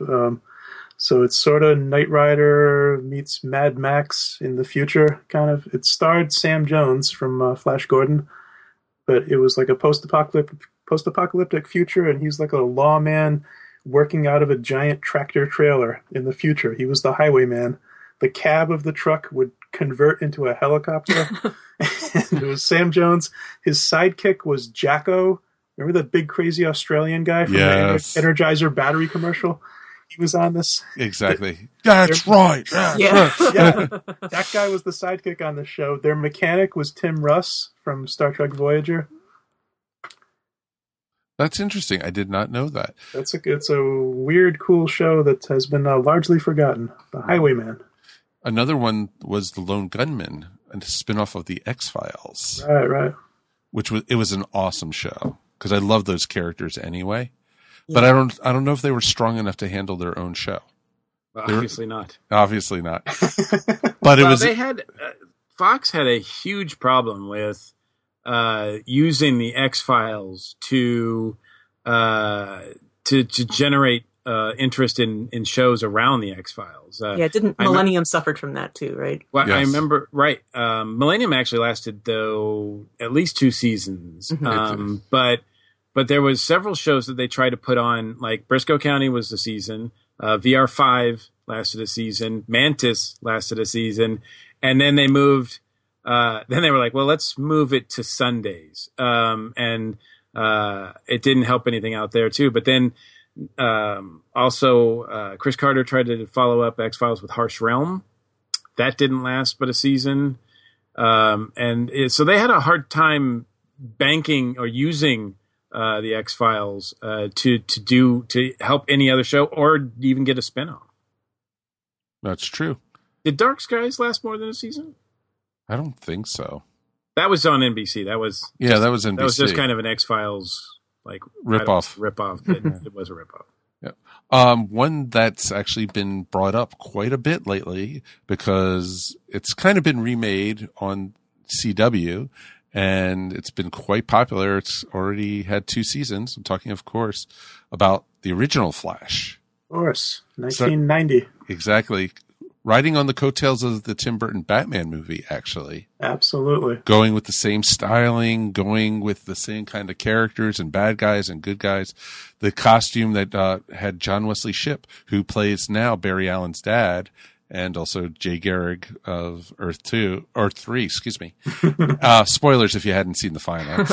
So it's sort of Knight Rider meets Mad Max in the future, kind of. It starred Sam Jones from Flash Gordon, but it was like a post-apocalyptic future, and he's like a lawman working out of a giant tractor trailer in the future. He was the highwayman. The cab of the truck would convert into a helicopter. And it was Sam Jones. His sidekick was Jacko. Remember that big crazy Australian guy from the Energizer battery commercial? He was on this. Exactly. That's right. That's right. Yeah. That guy was the sidekick on the show. Their mechanic was Tim Russ from Star Trek Voyager. That's interesting. I did not know that. It's a weird, cool show that has been largely forgotten. The Highwayman. Another one was The Lone Gunman, a spinoff of The X-Files. Right. It was an awesome show because I love those characters anyway. Yeah. But I don't know if they were strong enough to handle their own show. Well, obviously not. Obviously not. But it was. They had Fox had a huge problem with using the X-Files to generate interest in shows around the X-Files. Didn't Millennium suffered from that too, right? Well, yes. I remember, right. Millennium actually lasted, though, at least 2 seasons. Mm-hmm. But there was several shows that they tried to put on, like Briscoe County was a season, VR5 lasted a season, Mantis lasted a season, and then they moved. Then they were like, well, let's move it to Sundays. And it didn't help anything out there too. But then also Chris Carter tried to follow up X-Files with Harsh Realm. That didn't last but a season. So they had a hard time banking or using the X-Files to help any other show or even get a spinoff. That's true. Did Dark Skies last more than a season? I don't think so. That was on NBC. That was NBC. That was just kind of an X-Files ripoff. It was a ripoff. Yeah. One that's actually been brought up quite a bit lately because it's kind of been remade on CW and it's been quite popular. It's already had 2 seasons. I'm talking, of course, about the original Flash. Of course. 1990. Exactly. Riding on the coattails of the Tim Burton Batman movie, actually. Absolutely. Going with the same styling, going with the same kind of characters and bad guys and good guys. The costume that had John Wesley Shipp, who plays now Barry Allen's dad, and also Jay Garrick of Earth 3, excuse me. Spoilers if you hadn't seen the final.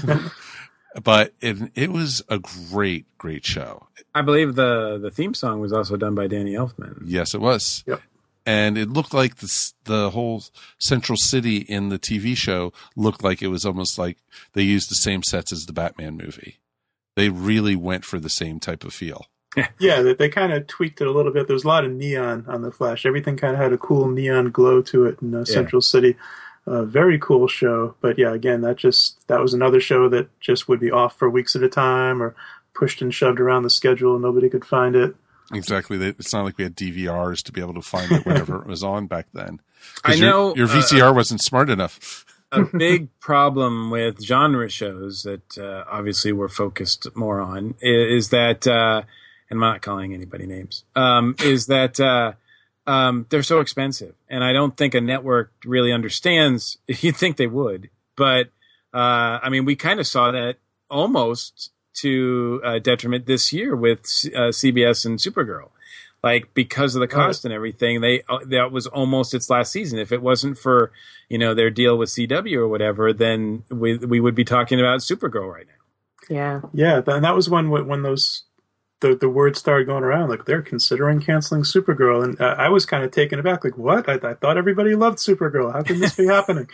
But it was a great, great show. I believe the theme song was also done by Danny Elfman. Yes, it was. Yep. And it looked like the whole Central City in the TV show looked like it was almost like they used the same sets as the Batman movie. They really went for the same type of feel. Yeah, they kind of tweaked it a little bit. There's a lot of neon on the Flash. Everything kind of had a cool neon glow to it in Central City. Very cool show. But yeah, again, that was another show that just would be off for weeks at a time or pushed and shoved around the schedule and nobody could find it. Exactly. It's not like we had DVRs to be able to find it whenever it was on back then. I know your VCR wasn't smart enough. A big problem with genre shows that obviously we're focused more on is that, and I'm not calling anybody names, is that they're so expensive. And I don't think a network really understands. You'd think they would. But, I mean, we kind of saw that almost to detriment this year with CBS and Supergirl. Like, because of the cost and everything, that was almost its last season. If it wasn't for, their deal with CW or whatever, then we would be talking about Supergirl right now. Yeah. Yeah, and that was when those the word started going around, like they're considering canceling Supergirl, and I was kind of taken aback, like, what? I thought everybody loved Supergirl. How can this be happening?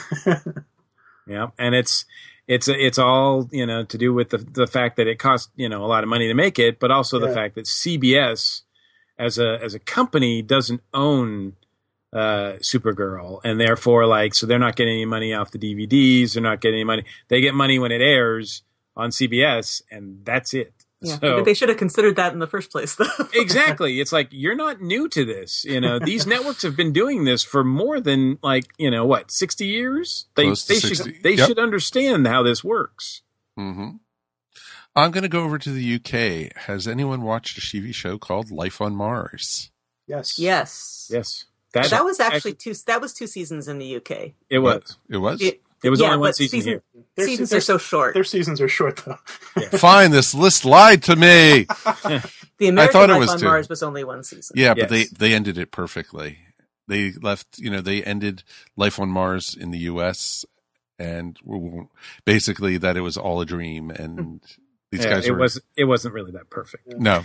Yeah, and it's all to do with the fact that it cost a lot of money to make it, but also the fact that CBS as a company doesn't own Supergirl, and therefore so they're not getting any money off the DVDs. They're not getting any money. They get money when it airs on CBS, and that's it. Yeah, so, they should have considered that in the first place, though. Exactly. It's like, you're not new to this. These networks have been doing this for more than 60 years? They should understand how this works. Mm-hmm. I'm going to go over to the UK. Has anyone watched a TV show called Life on Mars? Yes. Yes. That was actually two seasons in the UK. It was. It was? It was only one season here. Seasons are so short. Their seasons are short, though. Yeah. Fine, this list lied to me. The American Life on Mars was only one season. Yeah, but they ended it perfectly. They left, they ended Life on Mars in the US, and basically that it was all a dream, and these guys it wasn't really that perfect. Yeah. No.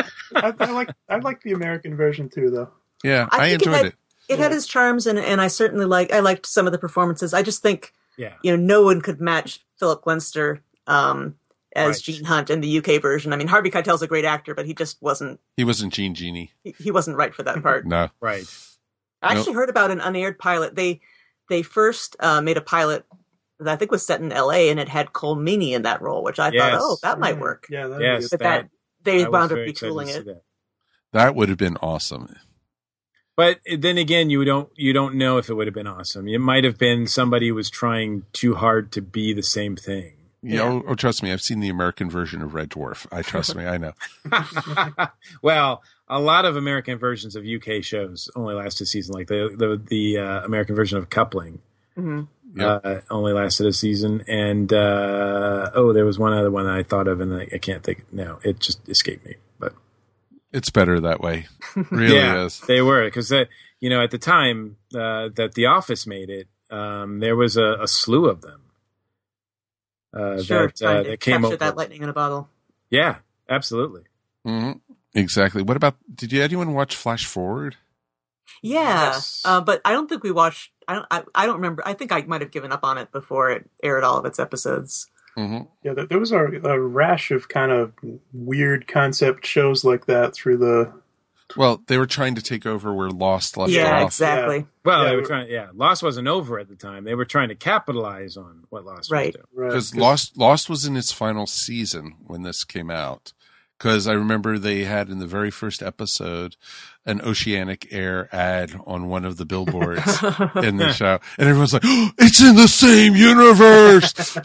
I like the American version too, though. Yeah, I enjoyed it. It had its charms, and I certainly liked some of the performances. I just think, no one could match Philip Glenister as Gene Hunt in the UK version. I mean, Harvey Keitel's a great actor, but he just wasn't. He wasn't Genie. He wasn't right for that part. No. Right. I actually heard about an unaired pilot. They first made a pilot that I think was set in LA, and it had Cole Meany in that role, which I thought, that might work. Yeah, but they wound up retooling it. That would have been awesome. But then again, you don't know if it would have been awesome. It might have been somebody who was trying too hard to be the same thing. Yeah. Oh, trust me, I've seen the American version of Red Dwarf. Trust me, I know. Well, a lot of American versions of UK shows only last a season. Like the American version of Coupling only lasted a season. And there was one other one I thought of, and I can't think. No, it just escaped me. But it's better that way. Really is. They were, because at the time that The Office made it, there was a slew of them. That came over. That lightning in a bottle. Yeah, absolutely. Mm-hmm. Exactly. What about? Did anyone watch Flash Forward? Yeah, Yes. but I don't think we watched. I don't remember. I think I might have given up on it before it aired all of its episodes. Mm-hmm. Yeah, there was a rash of kind of weird concept shows like that through the. Well, they were trying to take over where Lost left off. Yeah, exactly. Yeah. Well, they were trying. Yeah, Lost wasn't over at the time. They were trying to capitalize on what Lost was doing. Because Lost was in its final season when this came out. Because I remember they had in the very first episode an Oceanic Air ad on one of the billboards in the show. And everyone's like, oh, it's in the same universe!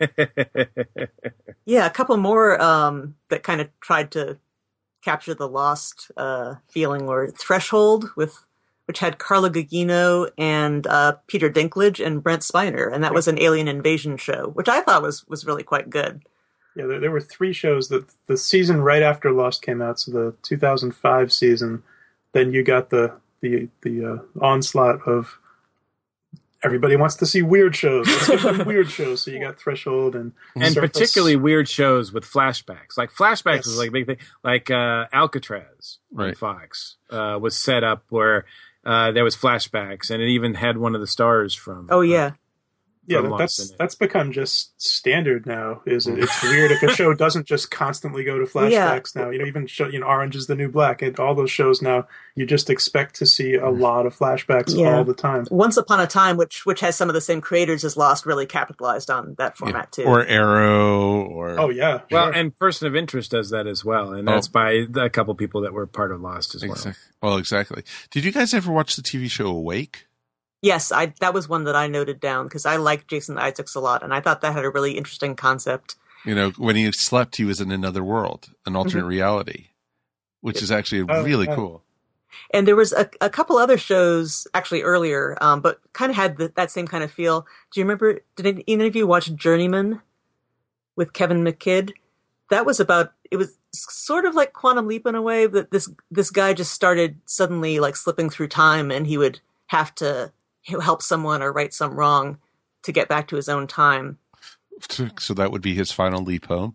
Yeah, a couple more that kind of tried to capture the Lost feeling were Threshold, which had Carla Gugino and Peter Dinklage and Brent Spiner. And that was an alien invasion show, which I thought was really quite good. Yeah, there were three shows that the season right after Lost came out, so the 2005 season. Then you got the the onslaught of everybody wants to see weird shows. Let's give them weird shows. So you got Threshold and Surface. Particularly weird shows with flashbacks. Like flashbacks was like a big thing. Like Alcatraz on Fox was set up where there was flashbacks, and it even had one of the stars from. Oh yeah. Yeah, that's become just standard now. It's weird if a show doesn't just constantly go to flashbacks now. Even Orange is the New Black, and all those shows now, you just expect to see a lot of flashbacks all the time. Once Upon a Time, which has some of the same creators as Lost, really capitalized on that format too. Or Arrow, or well, and Person of Interest does that as well, and that's by a couple people that were part of Lost as well. Well, exactly. Did you guys ever watch the TV show Awake? Yes, that was one that I noted down because I like Jason Isaacs a lot, and I thought that had a really interesting concept. When he slept, he was in another world, an alternate reality, which is actually really cool. And there was a couple other shows actually earlier, but kind of had that same kind of feel. Do you remember? Did any of you watch Journeyman with Kevin McKidd? That was it was sort of like Quantum Leap in a way, but this guy just started suddenly like slipping through time, and he would have to help someone or right some wrong to get back to his own time. So that would be his final leap home.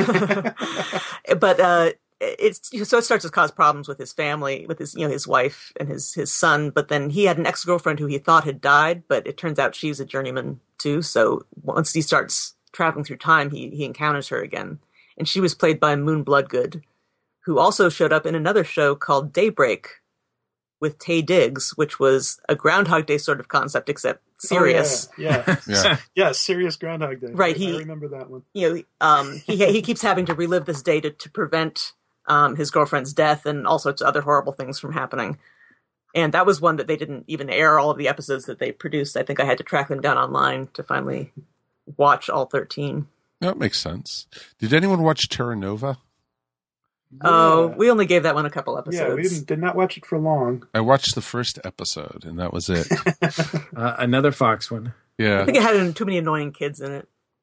But it starts to cause problems with his family, with his wife and his son. But then he had an ex-girlfriend who he thought had died, but it turns out she's a journeyman too. So once he starts traveling through time, he encounters her again, and she was played by Moon Bloodgood, who also showed up in another show called Daybreak with Taye Diggs, which was a Groundhog Day sort of concept, except serious. Yeah, serious Groundhog Day. Right. I remember that one. He keeps having to relive this day to prevent his girlfriend's death and all sorts of other horrible things from happening. And that was one that they didn't even air all of the episodes that they produced. I think I had to track them down online to finally watch all 13. That makes sense. Did anyone watch Terra Nova? Oh, we only gave that one a couple episodes. Yeah, we did not watch it for long. I watched the first episode, and that was it. Another Fox one. Yeah. I think it had too many annoying kids in it.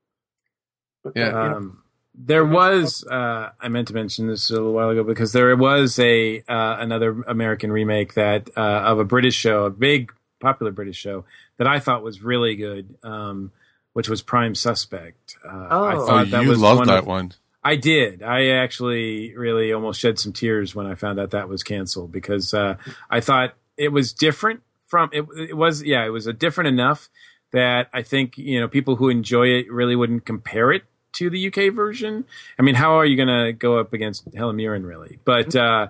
Yeah. There was, I meant to mention this a little while ago, because there was another American remake that of a British show, a big popular British show that I thought was really good, which was Prime Suspect. I thought you loved that one. I did. I actually really almost shed some tears when I found out that was canceled, because I thought it was different from it was different enough that I think people who enjoy it really wouldn't compare it to the UK version. I mean, how are you going to go up against Helen Mirren, really? But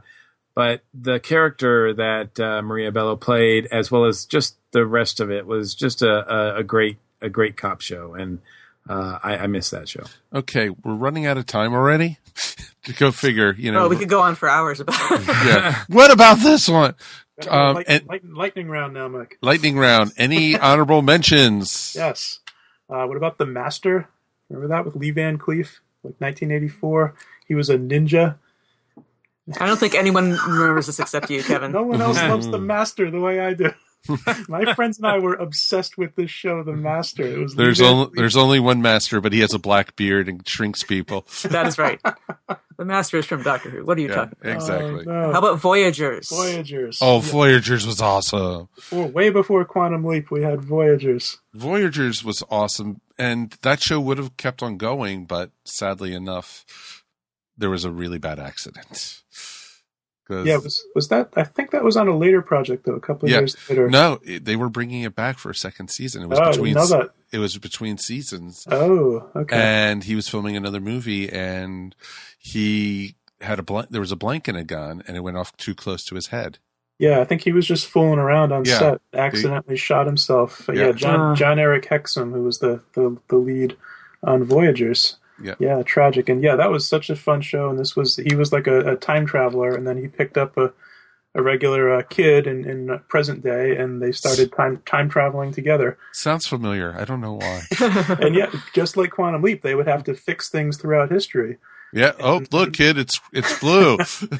the character that Maria Bello played, as well as just the rest of it, was just a great cop show, and I miss that show. Okay, we're running out of time already. Go figure. We could go on for hours about it. Yeah. What about this one? Lightning round now, Mike. Lightning round. Any honorable mentions? Yes. What about The Master? Remember that with Lee Van Cleef, like 1984? He was a ninja. I don't think anyone remembers this except you, Kevin. No one else loves The Master the way I do. My friends and I were obsessed with this show, The Master. It was there's only one master, but he has a black beard and shrinks people. That is right. The Master is from Doctor Who. What are you talking about? Exactly. No. How about Voyagers? Oh, Voyagers was awesome. Way before Quantum Leap, we had Voyagers. Voyagers was awesome, and that show would have kept on going, but sadly enough, there was a really bad accident. Yeah, was that? I think that was on a later project though. A couple of years later. No, they were bringing it back for a second season. It was It was between seasons. Oh, okay. And he was filming another movie, and he had there was a blank in a gun, and it went off too close to his head. Yeah, I think he was just fooling around on set. Accidentally shot himself. John Eric Hexum, who was the lead on Voyagers. Yeah, tragic. And that was such a fun show. And he was like a time traveler, and then he picked up a regular kid in present day, and they started time traveling together. Sounds familiar. I don't know why. And just like Quantum Leap, they would have to fix things throughout history. Yeah. Oh, look, kid, it's blue.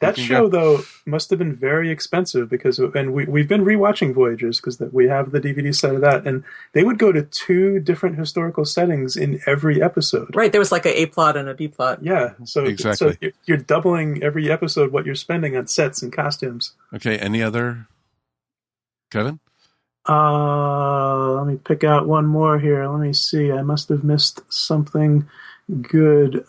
That show, though, must have been very expensive we've been rewatching Voyagers because we have the DVD set of that, and they would go to 2 different historical settings in every episode. Right, there was like a plot and a B plot. Yeah, so exactly. So you're doubling every episode what you're spending on sets and costumes. Okay, any other, Kevin? Let me pick out one more here. Let me see. I must have missed something good.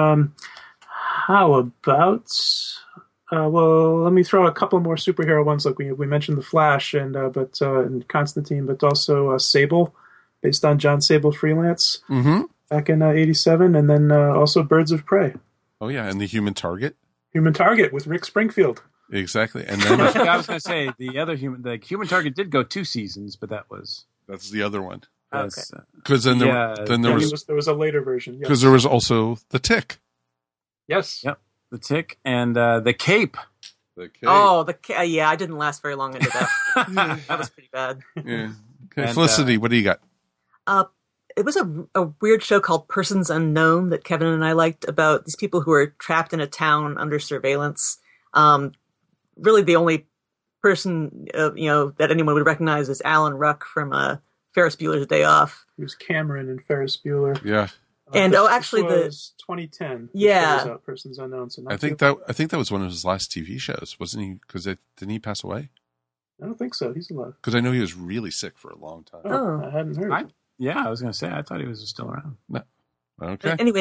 How about? Well, let me throw a couple more superhero ones. Like we mentioned, The Flash and Constantine, but also Sable, based on John Sable Freelance back in '87, and then also Birds of Prey. Oh yeah, and The Human Target. Human Target with Rick Springfield. Exactly, and then I was going to say the Human Target did go 2 seasons, but that's the other one. Okay. Because then there was a later version. Because there was also The Tick. Yes. Yep. The Tick and The Cape. The Cape. Oh, yeah, I didn't last very long into that. That was pretty bad. Yeah. Okay, Felicity, what do you got? It was a weird show called Persons Unknown that Kevin and I liked about these people who are trapped in a town under surveillance. Really, the only person that anyone would recognize is Alan Ruck from Ferris Bueller's Day Off. He was Cameron in Ferris Bueller. Yeah. And this was 2010. Yeah. Persons Unknown. So I think that was one of his last TV shows, wasn't he? Because didn't he pass away? I don't think so. He's alive. Because I know he was really sick for a long time. Oh. I hadn't heard. I was going to say I thought he was still around. No. Okay. Anyway,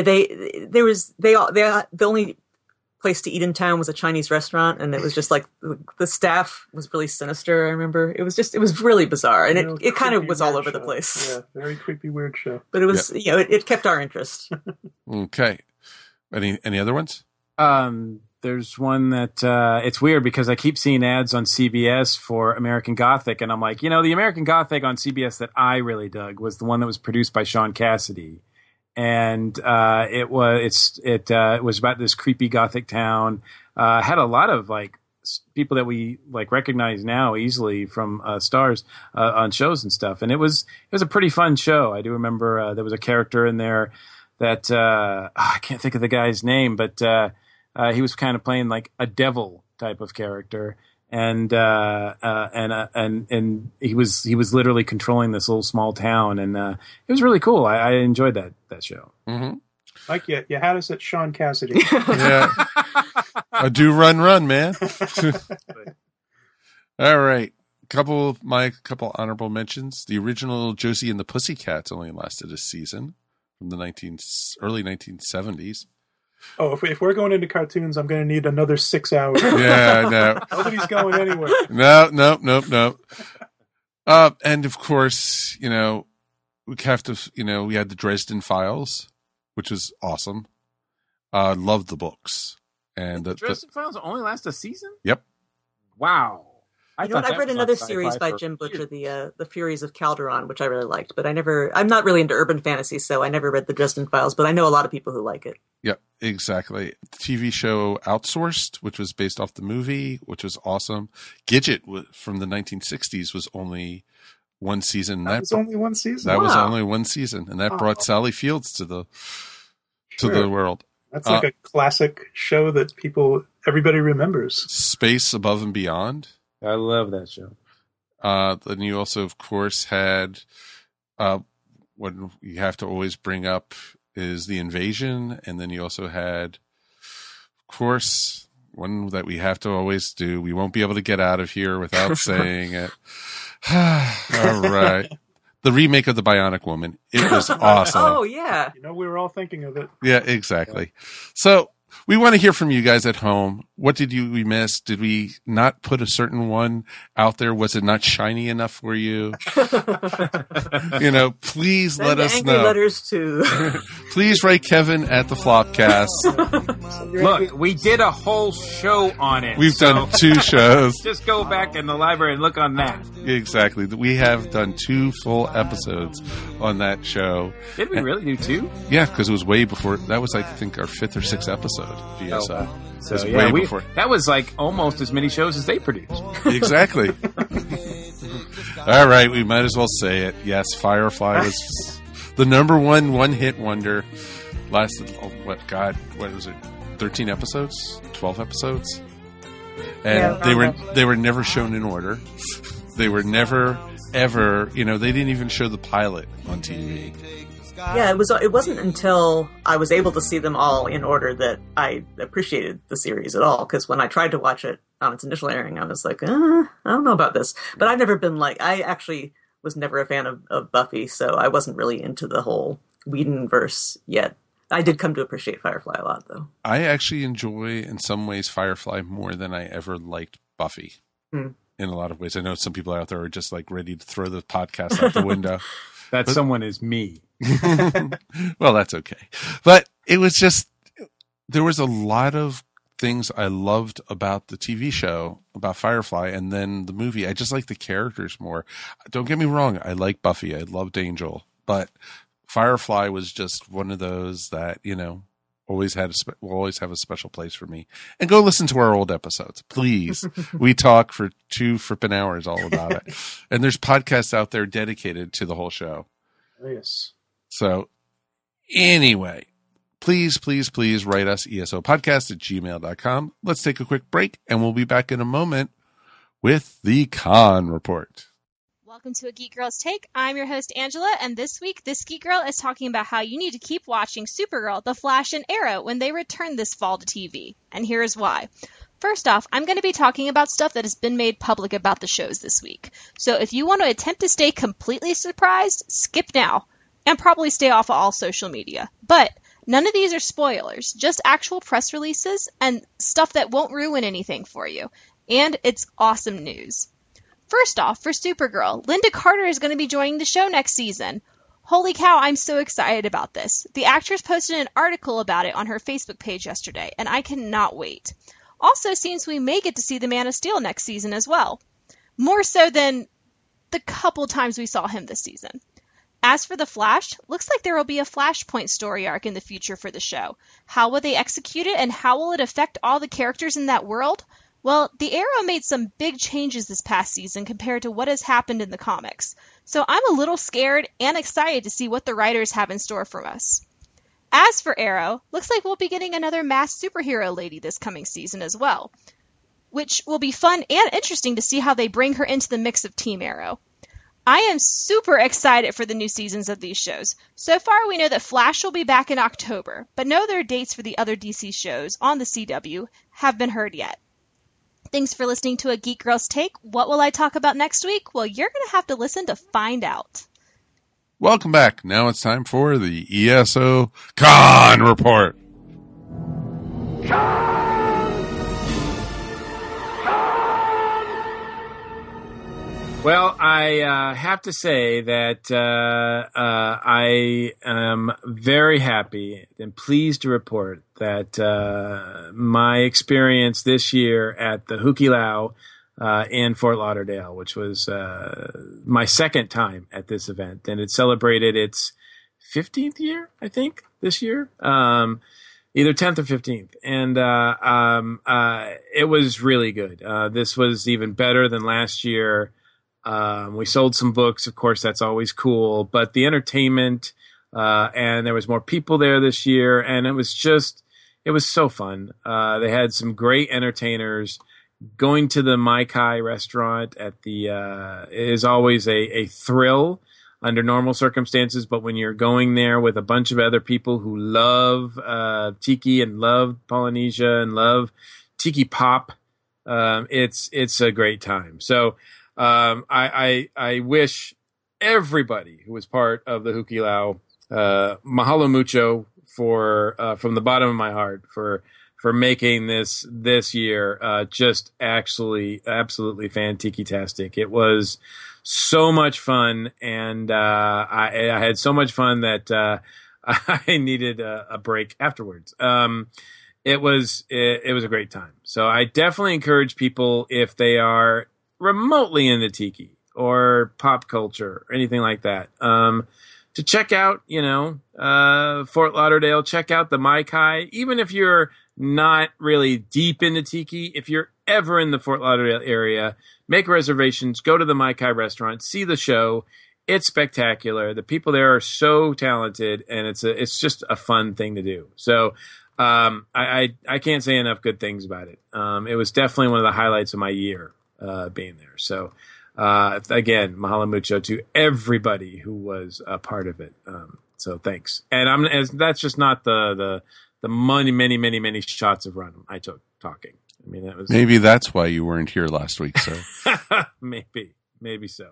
the only place to eat in town was a Chinese restaurant, and it was just like the staff was really sinister. I remember it was really bizarre, and it kind of was all over the place. Yeah, very creepy, weird show. But it was it kept our interest. Okay. Any other ones? There's one that it's weird because I keep seeing ads on CBS for American Gothic, and I'm like, the American Gothic on CBS that I really dug was the one that was produced by Sean Cassidy. And it was about this creepy Gothic town. Had a lot of like people that we like recognize now easily from stars on shows and stuff. And it was a pretty fun show. I do remember there was a character in there that I can't think of the guy's name, but he was kind of playing like a devil type of character. And he was literally controlling this little small town, and it was really cool. I enjoyed that show. Mm-hmm. Like you had us at Sean Cassidy. Yeah, I do run, man. All right, couple honorable mentions. The original Josie and the Pussycats only lasted a season from the early 1970s. Oh, if we're going into cartoons, I'm going to need another 6 hours. Yeah, no. Nobody's going anywhere. No. And of course, we have to, we had the Dresden Files, which was awesome. Loved the books. And the Dresden Files only last a season? Yep. Wow. I've read another series by Jim Butcher, the Furies of Calderon, which I really liked, but I'm not really into urban fantasy, so I never read the Dresden Files, but I know a lot of people who like it. Yep, exactly. The TV show Outsourced, which was based off the movie, which was awesome. Gidget from the 1960s was only one season. That was only one season? That was only one season, and that brought Sally Fields to the world. That's like a classic show that everybody remembers. Space Above and Beyond. I love that show. Then you also, of course, had what you have to always bring up is The Invasion. And then you also had, of course, one that we have to always do. We won't be able to get out of here without saying it. All right. The remake of The Bionic Woman. It was awesome. Oh, yeah. We were all thinking of it. Yeah, exactly. So we want to hear from you guys at home. What did we miss? Did we not put a certain one out there? Was it not shiny enough for you? Please let us angry know. Letters to. Please write Kevin at the Flopcast. Look, we did a whole show on it. We've done 2 shows. Just go back in the library and look on that. Exactly. We have done 2 full episodes on that show. Did we really do 2? Yeah, because it was way before. That was, I think, our 5th or 6th episode. GSI. So yeah, that was like almost as many shows as they produced. Exactly. All right, we might as well say it. Yes, Firefly was the number one-hit wonder. Lasted, what was it? 13 episodes? 12 episodes? And they were never shown in order. They were never, ever, they didn't even show the pilot on TV. Yeah, it wasn't until I was able to see them all in order that I appreciated the series at all. Because when I tried to watch it on its initial airing, I was like, I don't know about this. But I've never been I actually was never a fan of Buffy, so I wasn't really into the whole Whedonverse yet. I did come to appreciate Firefly a lot, though. I actually enjoy, in some ways, Firefly more than I ever liked Buffy. In a lot of ways. I know some people out there are just ready to throw the podcast out the window. Someone is me. Well, that's okay. But it was just, there was a lot of things I loved about the TV show, about Firefly, and then the movie. I just like the characters more. Don't get me wrong. I like Buffy. I loved Angel. But Firefly was just one of those that, always will always have a special place for me. And go listen to our old episodes, please. We talk for 2 frippin' hours all about it. And there's podcasts out there dedicated to the whole show. Oh, yes. So anyway, please write us esopodcast@gmail.com. Let's take a quick break and we'll be back in a moment with the Con Report. Welcome to A Geek Girl's Take. I'm your host, Angela, and this week, this Geek Girl is talking about how you need to keep watching Supergirl, The Flash, and Arrow when they return this fall to TV. And here's why. First off, I'm going to be talking about stuff that has been made public about the shows this week. So if you want to attempt to stay completely surprised, skip now, and probably stay off of all social media. But none of these are spoilers, just actual press releases and stuff that won't ruin anything for you. And it's awesome news. First off, for Supergirl, Linda Carter is going to be joining the show next season. Holy cow, I'm so excited about this. The actress posted an article about it on her Facebook page yesterday, and I cannot wait. Also, seems we may get to see the Man of Steel next season as well. More so than the couple times we saw him this season. As for The Flash, looks like there will be a Flashpoint story arc in the future for the show. How will they execute it, and how will it affect all the characters in that world? Well, the Arrow made some big changes this past season compared to what has happened in the comics, so I'm a little scared and excited to see what the writers have in store for us. As for Arrow, looks like we'll be getting another masked superhero lady this coming season as well, which will be fun and interesting to see how they bring her into the mix of Team Arrow. I am super excited for the new seasons of these shows. So far, we know that Flash will be back in October, but no other dates for the other DC shows on the CW have been heard yet. Thanks for listening to A Geek Girl's Take. What will I talk about next week? Well, you're going to have to listen to find out. Welcome back. Now it's time for the ESO Con Report. Well, I have to say that I am very happy and pleased to report that my experience this year at the Hukilau in Fort Lauderdale, which was my second time at this event, and it celebrated its 15th year, I think, this year. Either 10th or 15th. And it was really good. This was even better than last year. We sold some books. Of course, that's always cool. But the entertainment, and there was more people there this year. And it was so fun. They had some great entertainers. Going to the Mai Kai restaurant is always a thrill under normal circumstances. But when you're going there with a bunch of other people who love tiki and love Polynesia and love tiki pop, it's a great time. So I wish everybody who was part of the Hukilau mahalo mucho from the bottom of my heart for making this year just actually absolutely fantastic. It was so much fun, and I had so much fun that I needed a break afterwards. It was a great time. So I definitely encourage people, if they are remotely into tiki or pop culture or anything like that, to check out, Fort Lauderdale, check out the Mai Kai. Even if you're not really deep into tiki, if you're ever in the Fort Lauderdale area, make reservations, go to the Mai Kai restaurant, see the show. It's spectacular. The people there are so talented, and it's just a fun thing to do. So I can't say enough good things about it. It was definitely one of the highlights of my year being there. So again, mahalo mucho to everybody who was a part of it. So thanks. And that's just not the many shots of rum I took talking. I mean, that was maybe that's why you weren't here last week, sir. maybe so.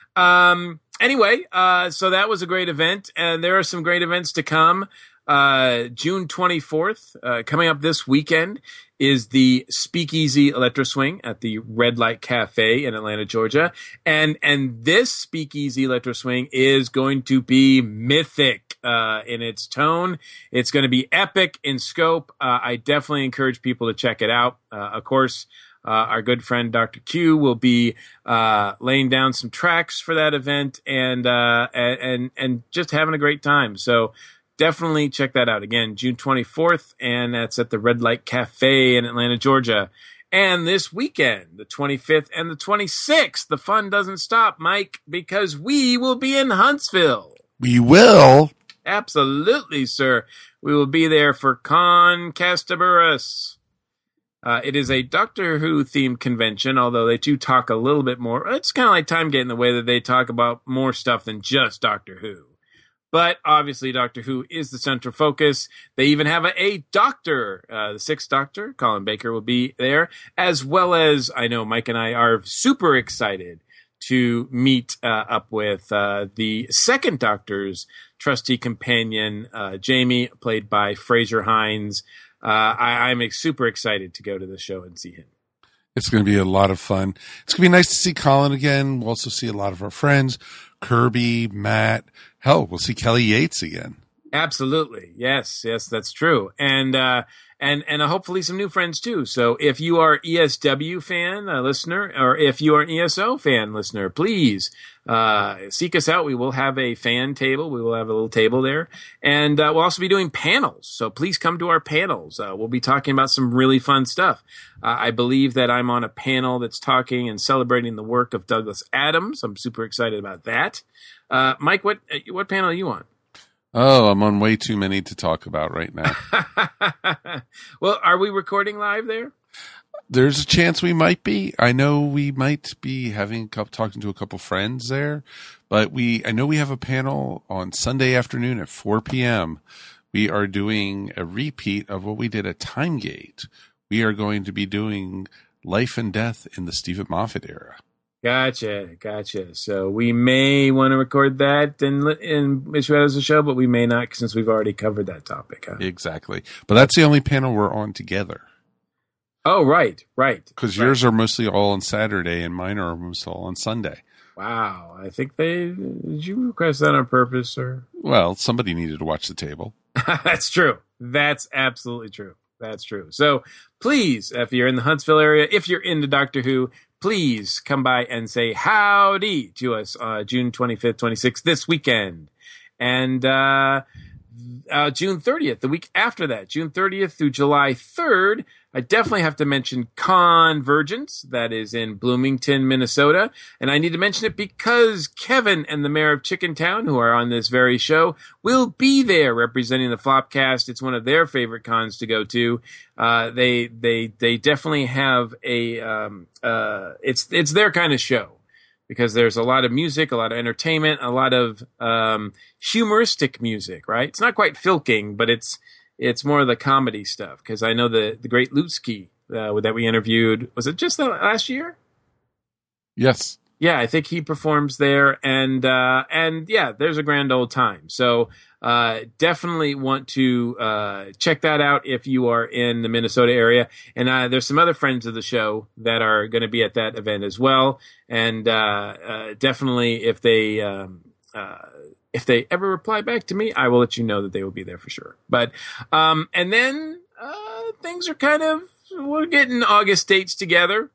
Anyway, so that was a great event, and there are some great events to come. June 24th, coming up this weekend, is the Speakeasy Electro Swing at the Red Light Cafe in Atlanta, Georgia. And this Speakeasy Electro Swing is going to be mythic in its tone. It's going to be epic in scope. I definitely encourage people to check it out. Of course, our good friend Dr. Q will be laying down some tracks for that event and just having a great time. So definitely check that out. Again, June 24th, and that's at the Red Light Cafe in Atlanta, Georgia. And this weekend, the 25th and the 26th, the fun doesn't stop, Mike, because we will be in Huntsville. We will? Absolutely, sir. We will be there for Concastaburus. It is a Doctor Who themed convention, although they do talk a little bit more. It's kind of like Timegate in the way that they talk about more stuff than just Doctor Who. But obviously, Doctor Who is the central focus. They even have a doctor. The Sixth Doctor, Colin Baker, will be there, as well as, I know Mike and I are super excited to meet up with the Second Doctor's trusty companion, Jamie, played by Fraser Hines. I'm super excited to go to the show and see him. It's going to be a lot of fun. It's going to be nice to see Colin again. We'll also see a lot of our friends, Kirby, Matt. Hell, we'll see Kelly Yates again. Absolutely. Yes, that's true. And hopefully some new friends too. So if you are ESW fan listener, or if you are an ESO fan listener, please seek us out. We will have a fan table. We will have a little table there, and we'll also be doing panels. So please come to our panels. We'll be talking about some really fun stuff. I believe that I'm on a panel that's talking and celebrating the work of Douglas Adams. I'm super excited about that. Mike, what panel are you on? Oh, I'm on way too many to talk about right now. Well, are we recording live there? There's a chance we might be. I know we might be talking to a couple friends there, but I know we have a panel on Sunday afternoon at 4 p.m. We are doing a repeat of what we did at Timegate. We are going to be doing Life and Death in the Stephen Moffat era. Gotcha. So we may want to record that and issue it as a show, but we may not since we've already covered that topic. Huh? Exactly. But that's the only panel we're on together. Oh, right. Because yours are mostly all on Saturday and mine are almost all on Sunday. Wow. I think did you request that on purpose, sir? Well, somebody needed to watch the table. That's true. That's absolutely true. That's true. So please, if you're in the Huntsville area, if you're into Doctor Who, please come by and say howdy to us June 25th, 26th, this weekend. And June 30th, the week after that, June 30th through July 3rd, I definitely have to mention Convergence. That is in Bloomington, Minnesota. And I need to mention it because Kevin and the mayor of Chickentown, who are on this very show, will be there representing the Flopcast. It's one of their favorite cons to go to. They definitely have it's their kind of show because there's a lot of music, a lot of entertainment, a lot of humoristic music, right? It's not quite filking, but it's more of the comedy stuff because I know the great Lutsky that we interviewed. Was it just last year? Yes. Yeah, I think he performs there, and yeah, there's a grand old time. So definitely want to check that out if you are in the Minnesota area. And there's some other friends of the show that are going to be at that event as well. And definitely, if they ever reply back to me, I will let you know that they will be there for sure. But and then things are we're getting August dates together.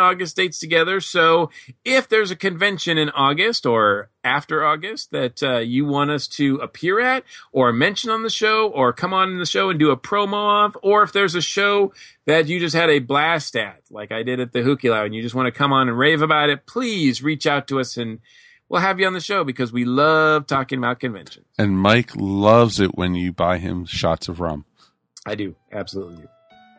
So if there's a convention in August or after August that you want us to appear at or mention on the show or come on in the show and do a promo of, or if there's a show that you just had a blast at, like I did at the Hukilau, and you just want to come on and rave about it, please reach out to us and we'll have you on the show because we love talking about conventions. And Mike loves it when you buy him shots of rum. I do. Absolutely do.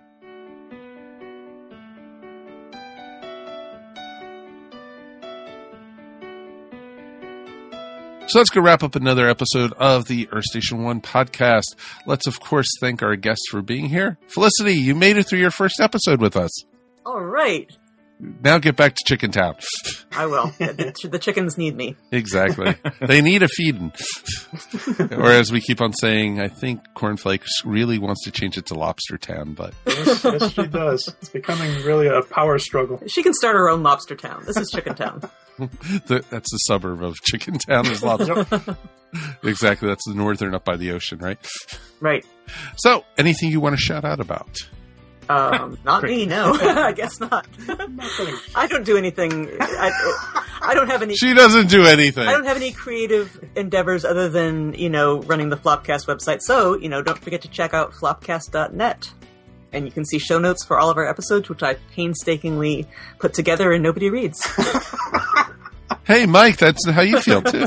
So let's go wrap up another episode of the Earth Station 1 podcast. Let's, of course, thank our guests for being here. Felicity, you made it through your first episode with us. All right. Now get back to Chicken Town. I will. The chickens need me. Exactly. They need a feeding. Or as we keep on saying, I think Cornflakes really wants to change it to Lobster Town, but yes, she does. It's becoming really a power struggle. She can start her own Lobster Town. This is Chicken Town. That's the suburb of Chicken Town is Lobster. Exactly. That's the northern up by the ocean, right? Right. So, anything you want to shout out about? Not me, no. I guess not. I don't do anything. I don't have any. She doesn't do anything. I don't have any creative endeavors other than, running the Flopcast website. So, don't forget to check out flopcast.net. And you can see show notes for all of our episodes, which I painstakingly put together and nobody reads. Hey, Mike, that's how you feel, too.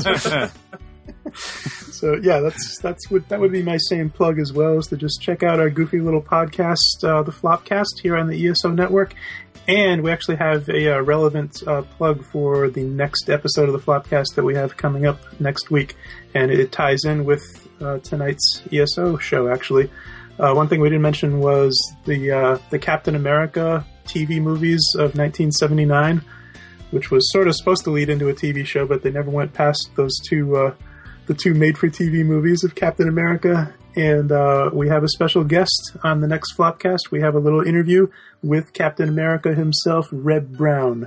So yeah, that would be my same plug as well, is to just check out our goofy little podcast, the Flopcast, here on the ESO network. And we actually have a relevant plug for the next episode of the Flopcast that we have coming up next week, and it ties in with tonight's ESO show. Actually, one thing we didn't mention was the Captain America TV movies of 1979, which was sort of supposed to lead into a TV show, but they never went past those two. The two made-for-TV movies of Captain America, and we have a special guest on the next Flopcast. We have a little interview with Captain America himself, Red Brown.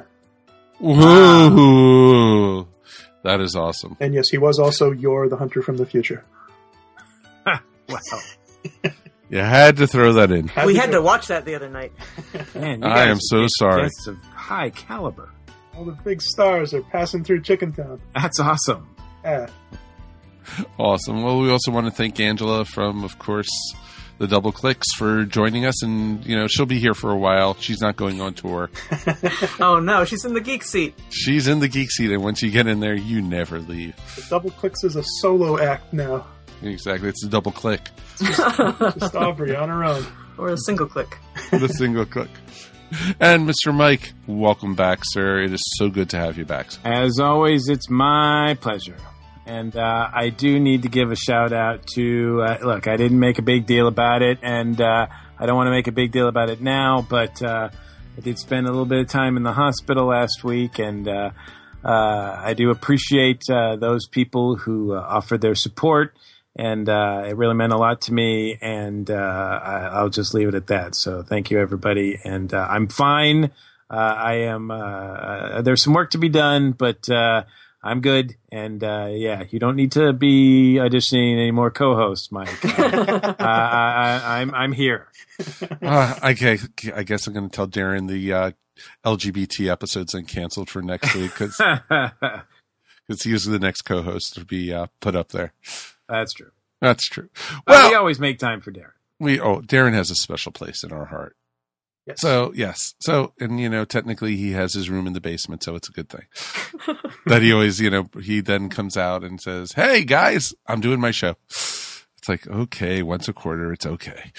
Ooh, that is awesome. And yes, he was also Yor, the Hunter from the Future. Wow. You had to throw that in. We had to watch that the other night. Man, I am so sorry. Guests of high caliber. All the big stars are passing through Chicken Town. That's awesome. Yeah. Awesome. Well, we also want to thank Angela from, of course, the Double Clicks for joining us. And, she'll be here for a while. She's not going on tour. Oh, no. She's in the geek seat. She's in the geek seat. And once you get in there, you never leave. The Double Clicks is a solo act now. Exactly. It's a double click. Just Aubrey on her own. Or a single click. The single click. And Mr. Mike, welcome back, sir. It is so good to have you back. As always, it's my pleasure. And I do need to give a shout out to, look, I didn't make a big deal about it, and I don't want to make a big deal about it now, but I did spend a little bit of time in the hospital last week, and I do appreciate those people who offered their support, and it really meant a lot to me, and I'll just leave it at that. So thank you, everybody, and I'm fine. I am. There's some work to be done, but I'm good, and you don't need to be auditioning any more co-hosts, Mike. I'm here. I guess I'm going to tell Darren the LGBT episode's been canceled for next week because he was the next co-host to be put up there. That's true. That's true. Well, we always make time for Darren. Darren has a special place in our heart. Yes. So, yes. So, and, technically he has his room in the basement, so it's a good thing. That he always, he then comes out and says, hey, guys, I'm doing my show. It's like, okay, once a quarter, it's okay.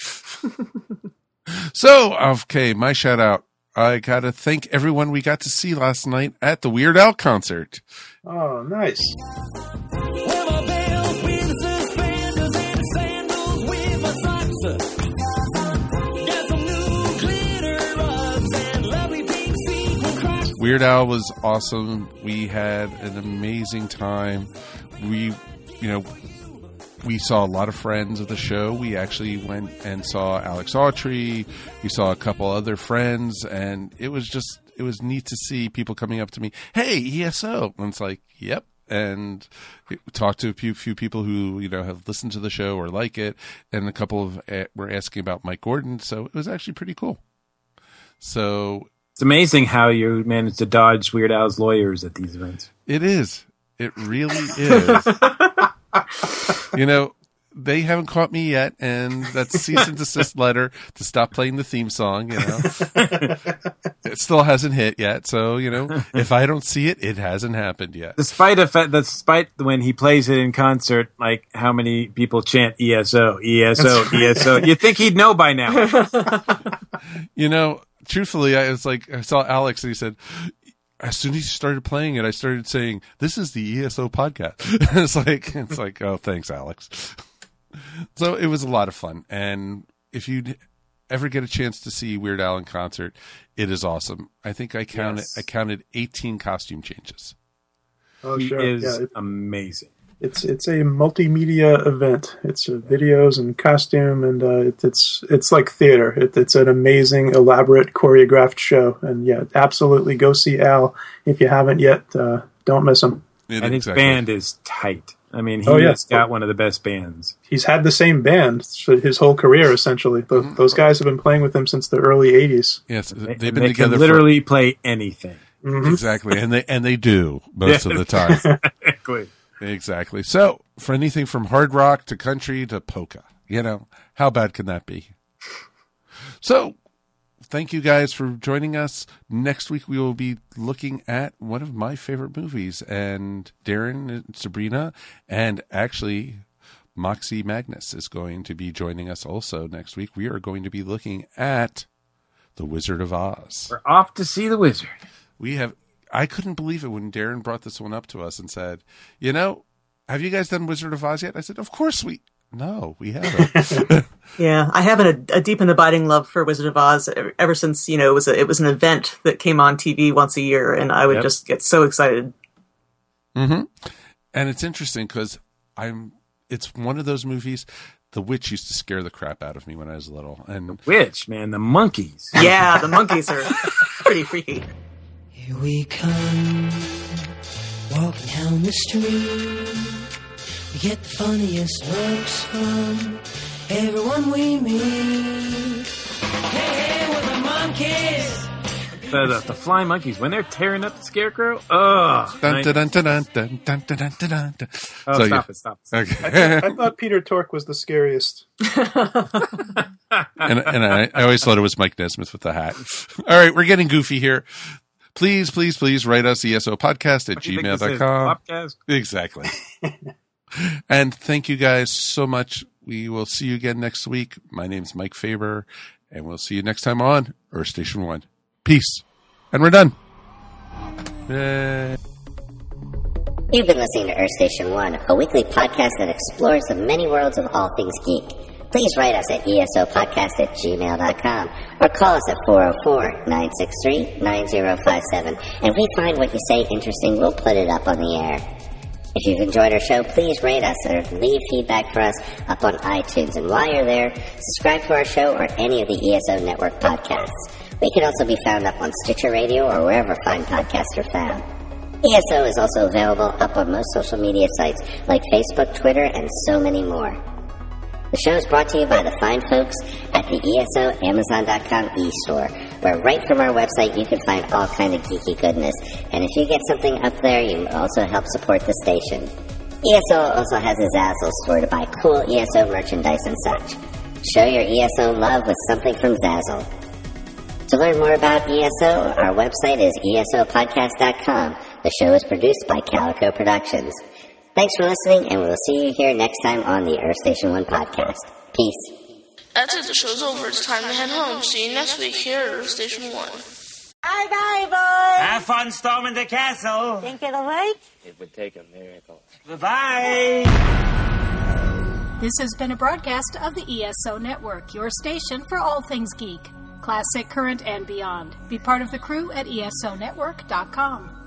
So, okay, my shout out. I got to thank everyone we got to see last night at the Weird Al concert. Oh, nice. Weird Al was awesome. We had an amazing time. We saw a lot of friends of the show. We actually went and saw Alex Autry. We saw a couple other friends, and it was neat to see people coming up to me. Hey, ESO. And it's like, yep. And talked to a few people who, have listened to the show or like it. And a couple of were asking about Mike Gordon. So it was actually pretty cool. So it's amazing how you manage to dodge Weird Al's lawyers at these events. It is. It really is. they haven't caught me yet, and that's a cease and desist letter to stop playing the theme song. It still hasn't hit yet. So if I don't see it, it hasn't happened yet. Despite when he plays it in concert, like how many people chant ESO, ESO, ESO, you think he'd know by now. Truthfully, I saw Alex and he said, as soon as he started playing it, I started saying, "This is the ESO podcast." it's like, oh, thanks, Alex. So it was a lot of fun. And if you ever get a chance to see Weird Al in concert, it is awesome. I think I counted 18 costume changes. Oh, he sure. is amazing. It's a multimedia event. It's videos and costume, and it's like theater. It's an amazing, elaborate, choreographed show. And yeah, absolutely go see Al if you haven't yet. Don't miss him. And his band is tight. I mean, he's got one of the best bands. He's had the same band his whole career, essentially. Those guys have been playing with him since the early 80s. Yes, they've been they together. Can literally play anything. Mm-hmm. Exactly, and they do most of the time. Exactly. So, for anything from hard rock to country to polka, how bad can that be? So, thank you guys for joining us. Next week, we will be looking at one of my favorite movies, and Darren and Sabrina, and actually Moxie Magnus is going to be joining us also next week. We are going to be looking at The Wizard of Oz. We're off to see the wizard. I couldn't believe it when Darren brought this one up to us and said, have you guys done Wizard of Oz yet? I said, of course we haven't. Yeah, I have a deep and abiding love for Wizard of Oz ever since, it was an event that came on TV once a year, and I would just get so excited. Mm-hmm. And it's interesting because it's one of those movies. The Witch used to scare the crap out of me when I was little. And the Witch, man, the monkeys. Yeah, the monkeys are pretty freaky. Here we come, walking down the street. We get the funniest looks from everyone we meet. Hey, we're the monkeys. The flying monkeys, when they're tearing up the scarecrow, stop it. Okay. I thought Peter Tork was the scariest. and I always thought it was Mike Nesmith with the hat. All right, we're getting goofy here. Please write us esopodcast@gmail.com. Exactly. And thank you guys so much. We will see you again next week. My name's Mike Faber, and we'll see you next time on Earth Station 1. Peace. And we're done. Yay. You've been listening to Earth Station 1, a weekly podcast that explores the many worlds of all things geek. Please write us at esopodcast@gmail.com or call us at 404-963-9057. And if we find what you say interesting, we'll put it up on the air. If you've enjoyed our show, please rate us or leave feedback for us up on iTunes. And while you're there, subscribe to our show or any of the ESO Network podcasts. We can also be found up on Stitcher Radio or wherever fine podcasts are found. ESO is also available up on most social media sites like Facebook, Twitter, and so many more. The show is brought to you by the fine folks at the ESO Amazon.com e-store, where right from our website you can find all kind of geeky goodness. And if you get something up there, you also help support the station. ESO also has a Zazzle store to buy cool ESO merchandise and such. Show your ESO love with something from Zazzle. To learn more about ESO, our website is esopodcast.com. The show is produced by Calico Productions. Thanks for listening, and we'll see you here next time on the Earth Station 1 podcast. Peace. That's it. The show's over. It's time to head home. See you next week here at Earth Station 1. Bye-bye, boys. Have fun storming the castle. Think it'll work? It would take a miracle. Bye-bye. This has been a broadcast of the ESO Network, your station for all things geek. Classic, current, and beyond. Be part of the crew at ESONetwork.com.